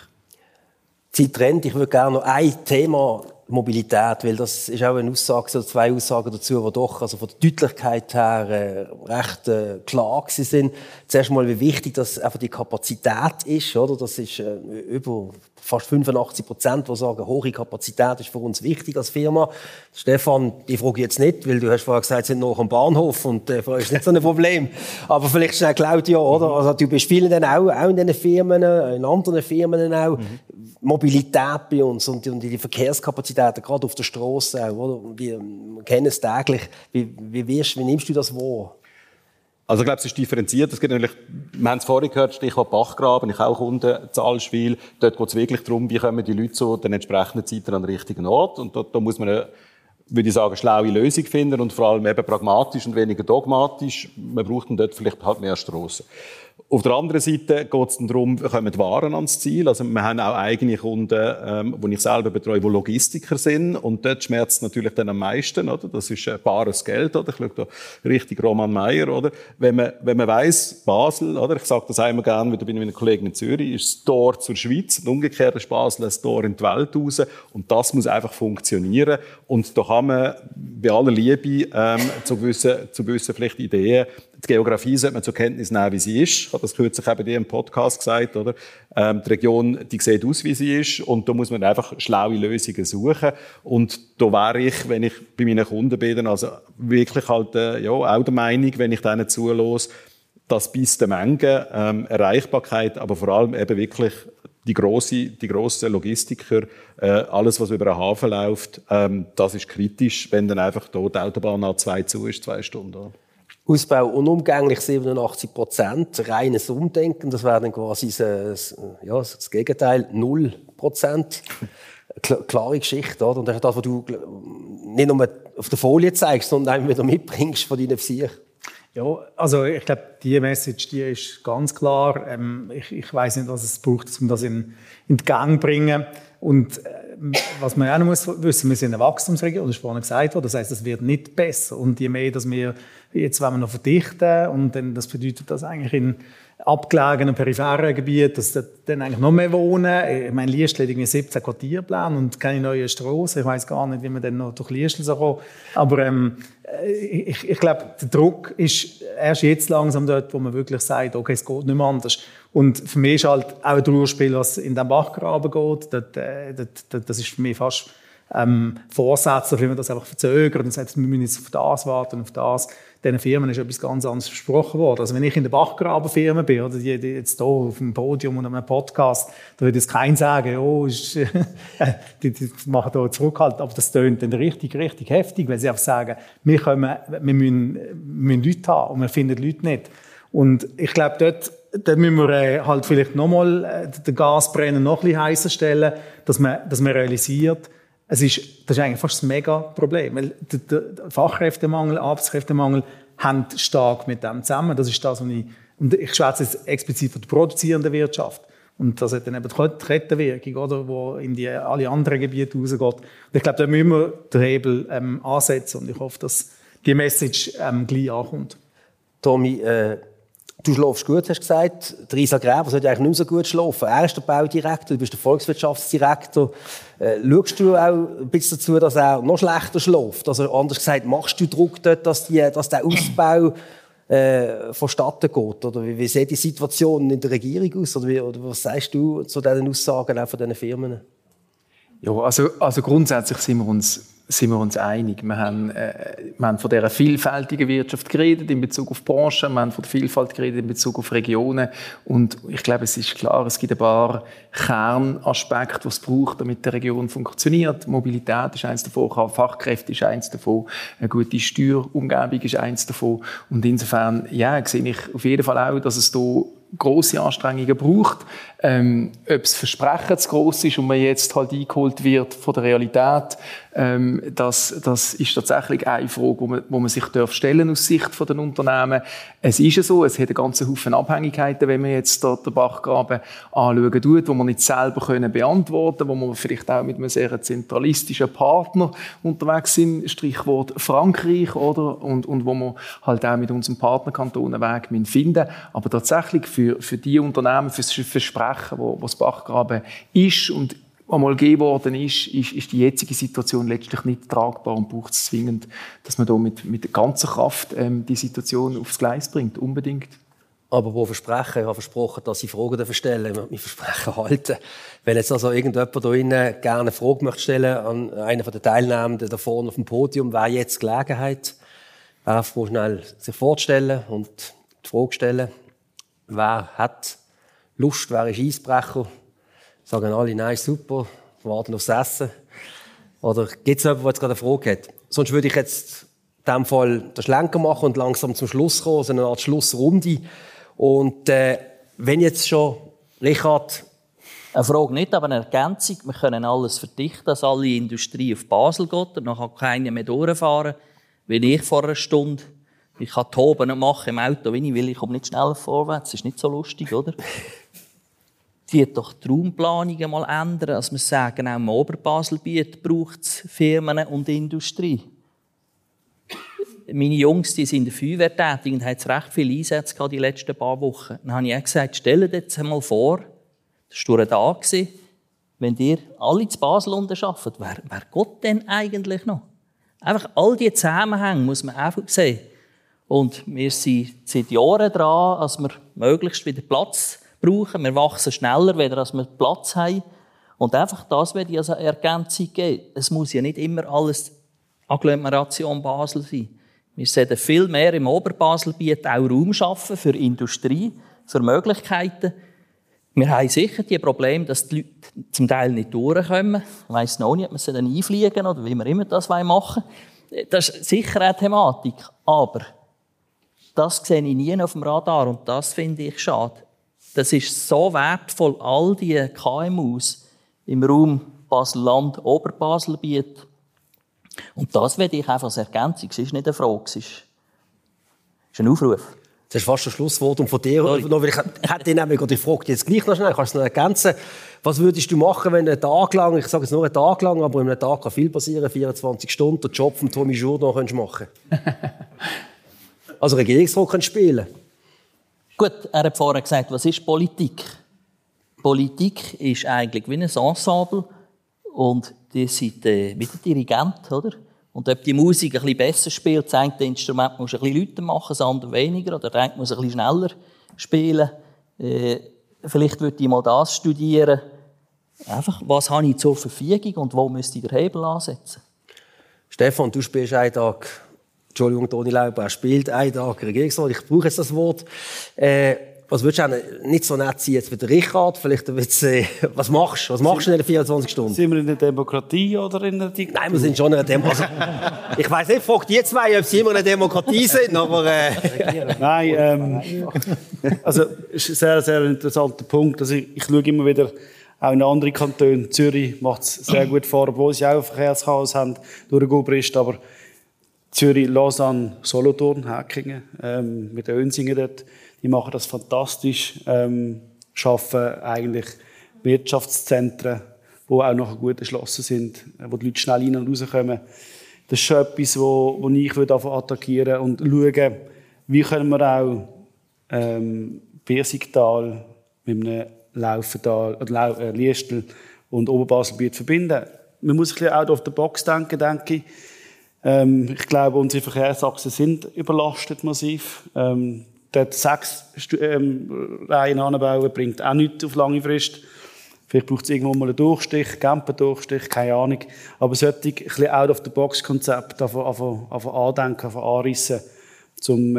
Zeit rennt. Ich würde gerne noch ein Thema Mobilität, weil das ist auch eine Aussage, so zwei Aussagen dazu, die doch also von der Deutlichkeit her recht klar gewesen sind. Zuerst mal, wie wichtig das einfach die Kapazität ist, oder? Das ist über fast 85%, die sagen, hohe Kapazität ist für uns wichtig als Firma. Stefan, ich frage jetzt nicht, weil du hast vorher gesagt, sie sind noch am Bahnhof und für euch ist nicht so ein Problem. Aber vielleicht schnell Claudia, oder? Also du bist vielen dann auch in diesen Firmen, in anderen Firmen auch. Mobilität bei uns und die Verkehrskapazitäten, gerade auf der Strasse auch, oder? Wir kennen es täglich. Wie nimmst du das wahr? Also ich glaube, es ist differenziert. Es geht natürlich, wir haben es vorhin gehört, Stichwort Bachgraben, ich auch Kunden zu Allschwil. Dort geht es wirklich darum, wie kommen die Leute zu den entsprechenden Zeiten an den richtigen Ort. Und da muss man, würde ich sagen, eine schlaue Lösung finden und vor allem eben pragmatisch und weniger dogmatisch. Man braucht dann dort vielleicht halt mehr Strassen. Auf der anderen Seite geht es dann darum, kommen die Waren ans Ziel. Also wir haben auch eigene Kunden, die ich selber betreue, die Logistiker sind. Und dort schmerzt es natürlich dann am meisten, oder? Das ist bares Geld, oder? Ich schaue da richtig Roman Meyer, oder? Wenn man weiss, Basel, oder? Ich sage das einmal gerne, wieder bin ich mit einem Kollegen in Zürich, ist das Tor zur Schweiz. Und umgekehrt ist Basel ein Tor in die Welt raus. Und das muss einfach funktionieren. Und da kann man bei aller Liebe zu gewissen vielleicht Ideen, die Geografie sollte man zur Kenntnis nehmen, wie sie ist. Ich habe das kürzlich eben dir im Podcast gesagt, oder? Die Region, die sieht aus, wie sie ist. Und da muss man einfach schlaue Lösungen suchen. Und da wäre ich, wenn ich bei meinen Kunden bin, also wirklich halt, auch der Meinung, wenn ich denen zulasse, dass bis der Menge, Erreichbarkeit, aber vor allem eben wirklich die grossen Logistiker, alles, was über den Hafen läuft, das ist kritisch, wenn dann einfach da die Autobahn A2 zu ist, 2 Stunden. Oder? Ausbau unumgänglich 87%, reines Umdenken, das wäre dann quasi das Gegenteil, 0%. Klare Geschichte, oder? Und das ist das, was du nicht nur auf der Folie zeigst, sondern auch wieder mitbringst von deinen Vier. Ja, also ich glaube, die Message, die ist ganz klar. Ich weiss nicht, was es braucht, um das in die Gang zu bringen. Und was man auch noch muss wissen, wir sind eine Wachstumsregion, das ist vorhin gesagt worden. Das heisst, es wird nicht besser. Und je mehr, dass wir jetzt wollen wir noch verdichten, und dann, das bedeutet das eigentlich abgelegenen, peripheren Gebieten, dass dort dann eigentlich noch mehr wohnen. Ich meine, Liestl hat irgendwie 17 Quartierpläne und keine neuen Strassen. Ich weiss gar nicht, wie man dann noch durch Liestl so kommt. Aber ich glaube, der Druck ist erst jetzt langsam dort, wo man wirklich sagt, okay, es geht nicht mehr anders. Und für mich ist halt auch ein Trauerspiel, was in den Bachgraben geht. Das ist für mich fast vorsätzlich, wenn man das einfach verzögert und sagt, wir müssen jetzt auf das warten, auf das. Diesen Firmen ist etwas ganz anderes versprochen worden. Also wenn ich in der Bachgrabenfirma bin, oder die jetzt hier auf dem Podium und einem Podcast, da würde jetzt keiner sagen, oh, die machen da Zurückhalt. Aber das tönt dann richtig, richtig heftig, weil sie einfach sagen, wir müssen Leute haben und wir finden Leute nicht. Und ich glaube, dort müssen wir halt vielleicht nochmal den Gasbrenner noch ein bisschen heißer stellen, dass man realisiert, das ist eigentlich fast ein Mega-Problem. Weil der Fachkräftemangel, Arbeitskräftemangel hängt stark mit dem zusammen. Das ist das, was ich schwätze jetzt explizit von der produzierenden Wirtschaft. Und das hat dann eben die Kettenwirkung, oder, wo in alle anderen Gebiete rausgeht. Und ich glaube, da müssen wir den Hebel ansetzen. Und ich hoffe, dass die Message gleich ankommt. Tommy, du schläfst gut, hast du gesagt. Der Isaac Gräber sollte eigentlich nicht mehr so gut schlafen. Er ist der Baudirektor, du bist der Volkswirtschaftsdirektor. Schaust du auch ein bisschen dazu, dass er noch schlechter schläft? Also anders gesagt, machst du Druck dort, dass der Ausbau vonstatten geht? Oder wie sieht die Situation in der Regierung aus? Oder was sagst du zu diesen Aussagen auch von diesen Firmen? Ja, also grundsätzlich sind wir uns einig. Wir haben von dieser vielfältigen Wirtschaft geredet in Bezug auf Branchen, wir haben von der Vielfalt geredet in Bezug auf Regionen und ich glaube, es ist klar, es gibt ein paar Kernaspekte, die es braucht, damit die Region funktioniert. Mobilität ist eins davon, Fachkräfte ist eins davon, eine gute Steuerumgebung ist eins davon und insofern sehe ich auf jeden Fall auch, dass es hier grosse Anstrengungen braucht. Ob das Versprechen zu gross ist und man jetzt halt eingeholt wird von der Realität, das ist tatsächlich eine Frage, wo man sich stellen aus Sicht der Unternehmen. Es ist ja so, es hat einen ganzen Haufen Abhängigkeiten, wenn man jetzt den Bachgraben anschauen tut, wo man nicht selber beantworten können, wo man vielleicht auch mit einem sehr zentralistischen Partner unterwegs sind, Stichwort Frankreich, oder? Und wo man halt auch mit unserem Partnerkanton einen Weg finden müssen. Aber tatsächlich für die Unternehmen, für das Versprechen, wo das Bachgraben ist und einmal gegeben worden ist die jetzige Situation letztlich nicht tragbar und braucht es zwingend, dass man da mit ganzer Kraft die Situation aufs Gleis bringt, unbedingt. Aber wo versprechen? Ich habe versprochen, dass ich Fragen stellen darf. Ich muss mich Versprechen halten. Wenn jetzt also irgendjemand da innen gerne eine Frage möchte stellen an einen der Teilnehmenden da vorne auf dem Podium, wäre jetzt Gelegenheit, einfach schnell sich vorzustellen und die Frage stellen. Wer hat Lust, wer ist Eisbrecher? Sagen alle, nein, super, warten aufs Essen. Oder gibt es jemanden, der jetzt gerade eine Frage hat? Sonst würde ich jetzt in diesem Fall den Schlenker machen und langsam zum Schluss kommen, so eine Art Schlussrunde. Und wenn jetzt schon, Richard... Eine Frage nicht, aber eine Ergänzung. Wir können alles verdichten, dass alle Industrie auf Basel geht. Dann kann keiner mehr durchfahren, wie ich vor einer Stunde. Ich kann toben und machen im Auto, wie ich will. Ich komme nicht schneller vorwärts. Das ist nicht so lustig, oder? Die doch die Raumplanungen mal ändern. Also wir sagen, auch im Oberbaselbiet braucht es Firmen und Industrie. Meine Jungs, die sind in der Feuerwehr tätig und haben recht viele Einsätze gehabt die letzten paar Wochen. Dann habe ich auch gesagt, stellt jetzt einmal vor, das war da, wenn ihr alle zu Basel unterarbeitet, wer geht denn eigentlich noch? Einfach all diese Zusammenhänge muss man einfach sehen. Und wir sind seit Jahren dran, dass wir möglichst wieder Platz brauchen. Wir wachsen schneller, weder als wir Platz haben. Und einfach das werde ich als Ergänzung geben. Es muss ja nicht immer alles Agglomeration Basel sein. Wir sollten viel mehr im Oberbaselbiet auch Raum schaffen für Industrie, für Möglichkeiten. Wir haben sicher die Probleme, dass die Leute zum Teil nicht durchkommen. Ich weiss noch nicht, ob wir sie dann einfliegen oder wie wir immer das machen wollen. Das ist sicher eine Thematik. Aber das sehe ich nie auf dem Radar und das finde ich schade. Das ist so wertvoll, all die KMUs im Raum Basel-Land, Oberbaselbiet. Und das werde ich einfach als Ergänzung. Es ist nicht eine Frage, es ist ein Aufruf. Das ist fast ein Schlusswort. Und von dir, ich hätte dich nämlich die Frage jetzt gleich noch schnell, kannst du noch ergänzen, was würdest du machen, wenn einen Tag lang, ich sage jetzt nur einen Tag lang, aber in einem Tag kann viel passieren, 24 Stunden, den Job von Tommy Jourdan machen könntest? Also Regierungsrat könntest spielen. Gut, er hat vorhin gesagt, was ist Politik? Politik ist eigentlich wie ein Ensemble und die sind wie der Dirigent, oder? Und ob die Musik ein bisschen besser spielt, das eine Instrument muss ein bisschen lauter machen, das andere weniger, oder der eine muss ein bisschen schneller spielen. Vielleicht würde ich mal das studieren. Einfach, was habe ich zur Verfügung und wo müsste ich den Hebel ansetzen? Stefan, du spielst einen Tag, Entschuldigung, Toni Lauber, er spielt einen Tag Regierungsrat. Ich brauche jetzt das Wort. Was würdest du auch nicht so nett sein jetzt mit Richard? Vielleicht was machst du in den 24 Stunden? Sind wir in einer Demokratie oder in einer Diktatur? Nein, wir sind schon in einer Demokratie. Ich weiss nicht, fragt die zwei, ob sie immer in einer Demokratie sind, aber... Nein, also es ist ein sehr, sehr interessanter Punkt. Also ich schaue immer wieder auch in andere Kantone. Zürich macht es sehr gut vor, obwohl sie auch ein Verkehrschaos haben durch den Gubrist, aber Zürich, Lausanne, Solothurn, Häckingen, mit den Önsingen dort, die machen das fantastisch, schaffen eigentlich Wirtschaftszentren, die auch noch gut erschlossen sind, wo die Leute schnell rein und rauskommen. Das ist schon etwas, wo ich attackieren und schauen, wie können wir auch Birsigtal mit einem Laufental, Liestel und Oberbaselbiet verbinden. Man muss ein bisschen out of the box denken, denke ich. Ich glaube, unsere Verkehrsachsen sind überlastet massiv. Dort 6 Reihen anbauen bringt auch nichts auf lange Frist. Vielleicht braucht es irgendwo mal einen Durchstich, Camper-Durchstich, keine Ahnung. Aber solche ein bisschen out-of-the-box-Konzepte andenken, anreissen, um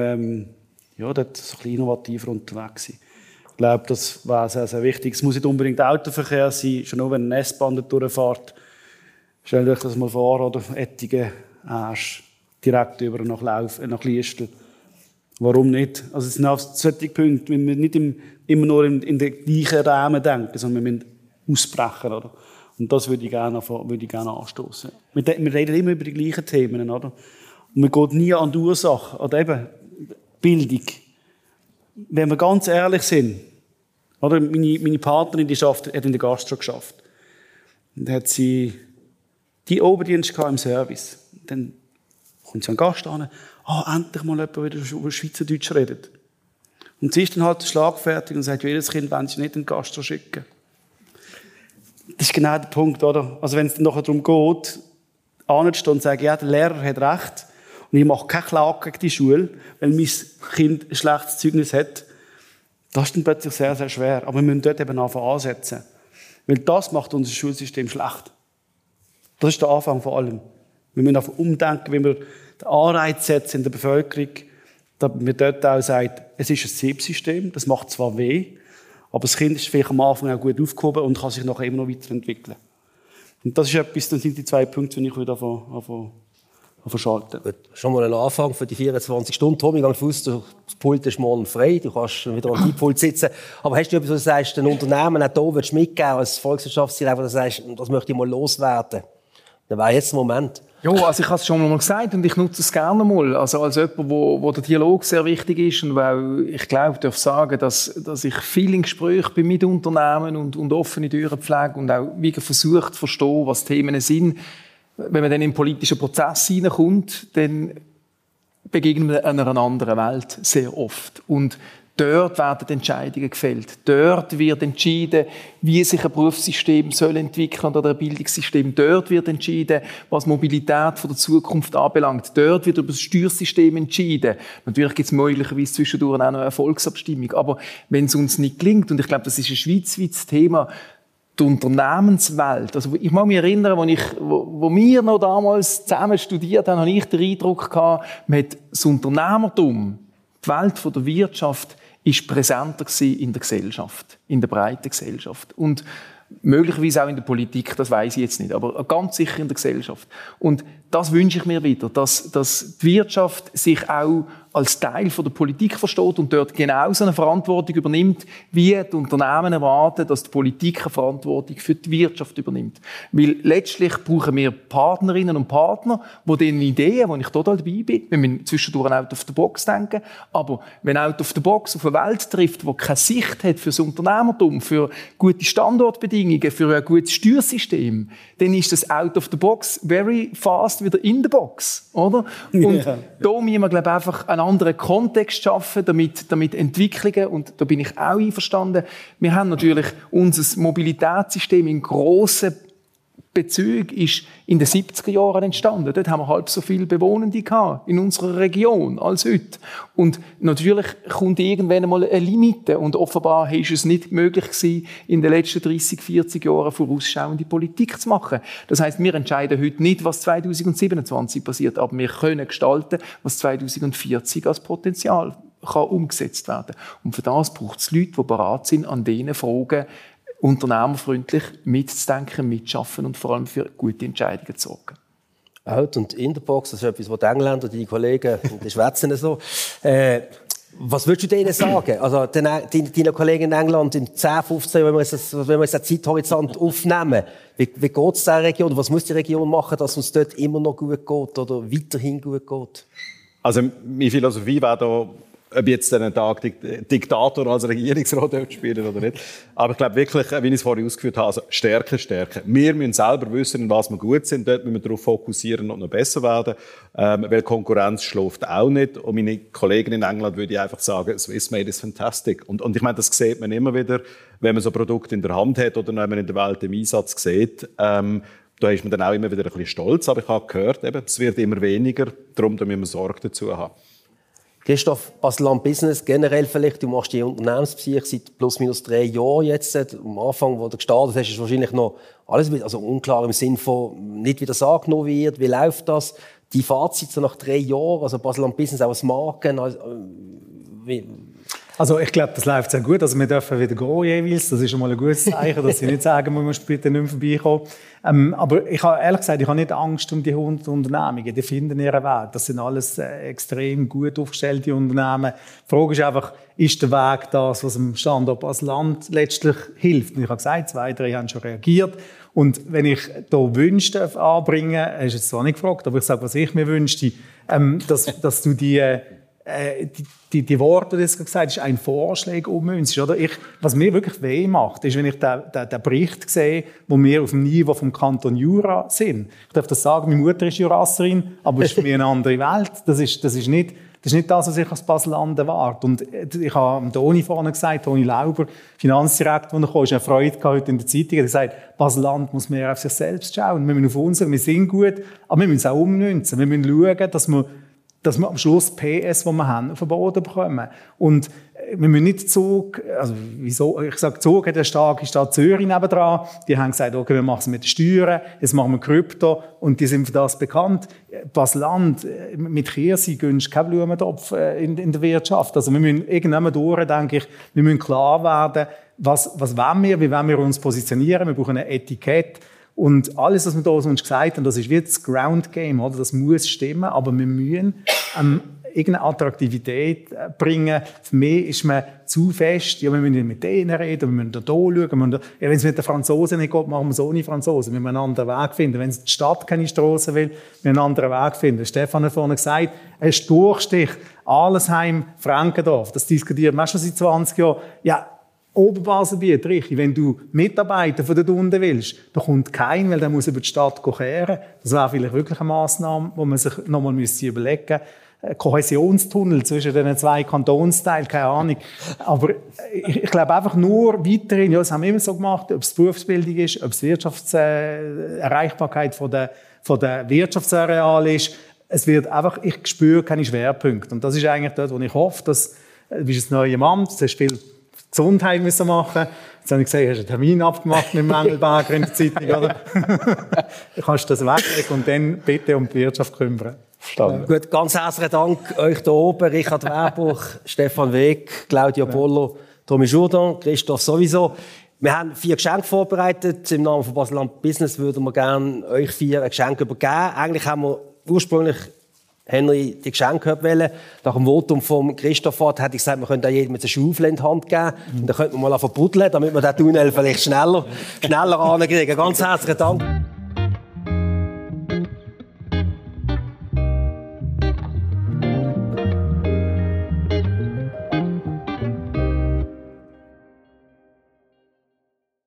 dort so ein bisschen innovativer unterwegs zu sein. Ich glaube, das wäre sehr, sehr wichtig. Es muss nicht unbedingt Autoverkehr sein, schon nur wenn eine S-Bahn durchfährt. Stellt euch das mal vor, oder Ettigen, Asch, direkt über nach Liestel. Warum nicht? Also es sind auch solche Punkte, wenn wir nicht immer nur in den gleichen Rahmen denken, sondern wir müssen ausbrechen, oder? Und das würde ich gerne anstoßen. Wir reden immer über die gleichen Themen, oder? Und man geht nie an die Ursache, oder eben Bildung. Wenn wir ganz ehrlich sind, oder? Meine Partnerin, die hat in der Gastro geschafft. Und dann hat sie die Oberdienst im Service. Dann kommt sie an den Gast an, endlich mal jemand, der Schweizerdeutsch redet. Und sie ist dann halt schlagfertig und sagt, jedes Kind wollen sie nicht in den Gastro schicken. Das ist genau der Punkt, oder? Also wenn es dann nachher darum geht, anzustehen und zu sagen, ja, der Lehrer hat recht und ich mache keine Klage gegen die Schule, weil mein Kind ein schlechtes Zeugnis hat, das ist dann plötzlich sehr, sehr schwer. Aber wir müssen dort eben ansetzen. Weil das macht unser Schulsystem schlecht. Das ist der Anfang von allem. Wir müssen einfach umdenken, wie wir den Anreiz setzen in der Bevölkerung, damit man dort auch sagt, es ist ein Siebsystem, das macht zwar weh, aber das Kind ist vielleicht am Anfang auch gut aufgehoben und kann sich nachher immer noch weiterentwickeln. Und das ist etwas, das sind die 2 Punkte, die ich davon schalten. Gut, schon mal ein Anfang für die 24 Stunden. Tommy, geh davon aus, das Pult ist morgen frei, du kannst wieder an deinem Pult sitzen. Aber hast du etwas, wo du sagst, den Unternehmen auch hier willst du mitgeben als Volkswirtschaftsziel, wo du sagst, das möchte ich mal loswerden? Dann wäre jetzt der Moment. Ja, also ich habe es schon mal gesagt und ich nutze es gerne mal. Also als jemand, wo der Dialog sehr wichtig ist und weil ich glaube, ich darf sagen, dass ich viel in Gesprächen bin mit Unternehmen und offene Türen pflege und auch wieder versuche zu verstehen, was Themen sind. Wenn man dann in den politischen Prozess hineinkommt, dann begegnen wir einer anderen Welt sehr oft. Und dort werden Entscheidungen gefällt. Dort wird entschieden, wie sich ein Berufssystem soll entwickeln oder ein Bildungssystem. Dort wird entschieden, was Mobilität von der Zukunft anbelangt. Dort wird über das Steuersystem entschieden. Natürlich gibt es möglicherweise zwischendurch auch noch eine Volksabstimmung. Aber wenn es uns nicht gelingt, und ich glaube, das ist ein schweizweites Thema, die Unternehmenswelt. Also ich mag mich erinnern, wo wir noch damals zusammen studiert haben, habe ich den Eindruck gehabt, man hat das Unternehmertum, die Welt der Wirtschaft, ist präsenter gewesen in der Gesellschaft, in der breiten Gesellschaft. Und möglicherweise auch in der Politik, das weiß ich jetzt nicht, aber ganz sicher in der Gesellschaft. Und das wünsche ich mir wieder, dass die Wirtschaft sich auch als Teil von der Politik versteht und dort genauso eine Verantwortung übernimmt, wie die Unternehmen erwarten, dass die Politik eine Verantwortung für die Wirtschaft übernimmt. Weil letztlich brauchen wir Partnerinnen und Partner, die den Ideen, wo ich total dabei bin, wir müssen zwischendurch out of the box denken, aber wenn out of the box auf eine Welt trifft, die keine Sicht hat für das Unternehmertum, für gute Standortbedingungen, für ein gutes Steuersystem, dann ist das out of the box very fast wieder in the box, oder? Und da müssen wir, glaube ich, einfach einen anderen Kontext schaffen, damit Entwicklungen, und da bin ich auch einverstanden, wir haben natürlich unser Mobilitätssystem in grossen Bezug ist in den 70er Jahren entstanden. Dort haben wir halb so viele Bewohnende gehabt in unserer Region als heute. Und natürlich kommt irgendwann einmal eine Limite. Und offenbar ist es nicht möglich gewesen, in den letzten 30, 40 Jahren vorausschauende Politik zu machen. Das heisst, wir entscheiden heute nicht, was 2027 passiert, aber wir können gestalten, was 2040 als Potenzial kann umgesetzt werden. Und für das braucht es Leute, die bereit sind, an diesen Fragen unternehmerfreundlich mitzudenken, mitzuschaffen und vor allem für gute Entscheidungen zu sorgen. Out und in der Box, das ist etwas, was die Engländer, die Kollegen, die schwätzen so. Was würdest du denen sagen? Also deinen Kollegen in England in 10, 15 Jahren, wenn wir jetzt einen Zeithorizont aufnehmen, wie geht es der Region? Was muss die Region machen, dass uns dort immer noch gut geht oder weiterhin gut geht? Also meine Philosophie wäre da, ob jetzt einen Tag Diktator als Regierungsrat dort spielen oder nicht. Aber ich glaube wirklich, wie ich es vorhin ausgeführt habe, also Stärke. Wir müssen selber wissen, in was wir gut sind. Dort müssen wir darauf fokussieren und noch besser werden. Weil Konkurrenz schläft auch nicht. Und meine Kollegen in England würde ich einfach sagen, Swiss made is fantastic. Und ich meine, das sieht man immer wieder, wenn man so Produkte in der Hand hat oder wenn man in der Welt im Einsatz sieht. Da ist man dann auch immer wieder ein bisschen stolz. Aber ich habe gehört, eben, es wird immer weniger. Darum müssen wir Sorge dazu haben. Christoph, Basel-Land Business generell vielleicht, du machst die Unternehmenspsyche seit plus minus 3 Jahren jetzt. Am Anfang, wo du gestartet hast, ist wahrscheinlich noch alles unklar im Sinn von nicht, wie das angenommen wird, wie läuft das. Die Fazit so nach 3 Jahren, also Basel-Land Business auch als Marken, Also ich glaube, das läuft sehr gut. Also wir dürfen wieder gehen jeweils. Das ist schon mal ein gutes Zeichen, dass sie nicht sagen, man muss bitte nicht mehr vorbeikommen. Aber ich habe ehrlich gesagt, ich habe nicht Angst um die 100 Unternehmungen. Die finden ihren Weg. Das sind alles extrem gut aufgestellte Unternehmen. Die Frage ist einfach, ist der Weg das, was dem Standort Basel-Land letztlich hilft? Und ich habe gesagt, 2, 3 haben schon reagiert. Und wenn ich da Wünsche anbringen darf, hast du jetzt zwar nicht gefragt, aber ich sage, was ich mir wünschte, dass du die Worte, die du gesagt hast, ist ein Vorschlag ummünzt. Oder? Was mir wirklich weh macht, ist, wenn ich den Bericht sehe, wo wir auf dem Niveau vom Kanton Jura sind. Ich darf das sagen, meine Mutter ist Jurasserin, aber es ist für mich eine andere Welt. Das ist nicht das, was ich als Basel-Land erwarte. Und ich habe Toni vorne gesagt, Toni Lauber, Finanzdirektor, der kam, ist eine Freude heute in der Zeitung. Er hat gesagt, Basel-Land muss mehr auf sich selbst schauen. Wir müssen auf uns, wir sind gut, aber wir müssen es auch ummünzen. Wir müssen schauen, dass wir am Schluss PS, die wir haben, auf den Boden bekommen. Und wir müssen nicht Zug, also wieso, ich sage Zug hat eine starke Stadt Zürich nebendran, die haben gesagt, okay, wir machen es mit den Steuern, jetzt machen wir Krypto und die sind für das bekannt. Basel-Land, mit Kirsi gönnst du keinen Blumentopf in der Wirtschaft. Also wir müssen irgendwann durch, denke ich, wir müssen klar werden, was wollen wir, wie wollen wir uns positionieren, wir brauchen ein Etikett. Und alles, was wir da uns gesagt haben, das ist wie das Ground Game, oder? Das muss stimmen, aber wir müssen irgendeine Attraktivität bringen. Für mich ist man zu fest, ja, wir müssen mit denen reden, wir müssen da schauen. Wenn es mit den Franzosen nicht geht, machen wir es ohne Franzosen. Wir müssen einen anderen Weg finden. Wenn die Stadt keine Strasse will, müssen wir einen anderen Weg finden. Stefan hat vorhin gesagt, ein Durchstich, Allesheim, Frankendorf, das diskutiert man schon seit 20 Jahren. Ja, Oberbaselbiet, richtig. Wenn du Mitarbeiter von dort unten willst, da kommt kein, weil der muss über die Stadt kehren. Das wäre vielleicht wirklich eine Massnahme, die man sich nochmal überlegen müsste. Kohäsionstunnel zwischen den 2 Kantonsteilen, keine Ahnung. Aber ich glaube einfach nur weiterhin, ja, das haben wir immer so gemacht, ob es Berufsbildung ist, ob es Erreichbarkeit von der Wirtschaftsareale ist. Es wird einfach, ich spüre keine Schwerpunkte. Und das ist eigentlich dort, wo ich hoffe, dass, du bist ein neuer Mann, du hast viel Gesundheit müssen machen. Jetzt habe ich gesehen, hast du einen Termin abgemacht mit dem Engelberger in der Zeitung, oder? Du kannst das weglegen und dann bitte um die Wirtschaft kümmern. Gut, ganz herzlichen Dank euch hier oben, Richard Werbuch, Stefan Weg, Claudia Bollo, Tommy Jourdan, Christoph sowieso. Wir haben 4 Geschenke vorbereitet. Im Namen von Basel-Land Business würden wir gerne euch 4 ein Geschenk übergeben. Eigentlich haben wir ursprünglich Henry die Geschenke gehört wollen. Nach dem Votum von Christoph hätte ich gesagt, wir können da jedem mit einer Schaufel in die Hand geben. Und dann könnten wir mal verbuddeln, damit wir den Tunnel vielleicht schneller ankriegen. Ganz herzlichen Dank.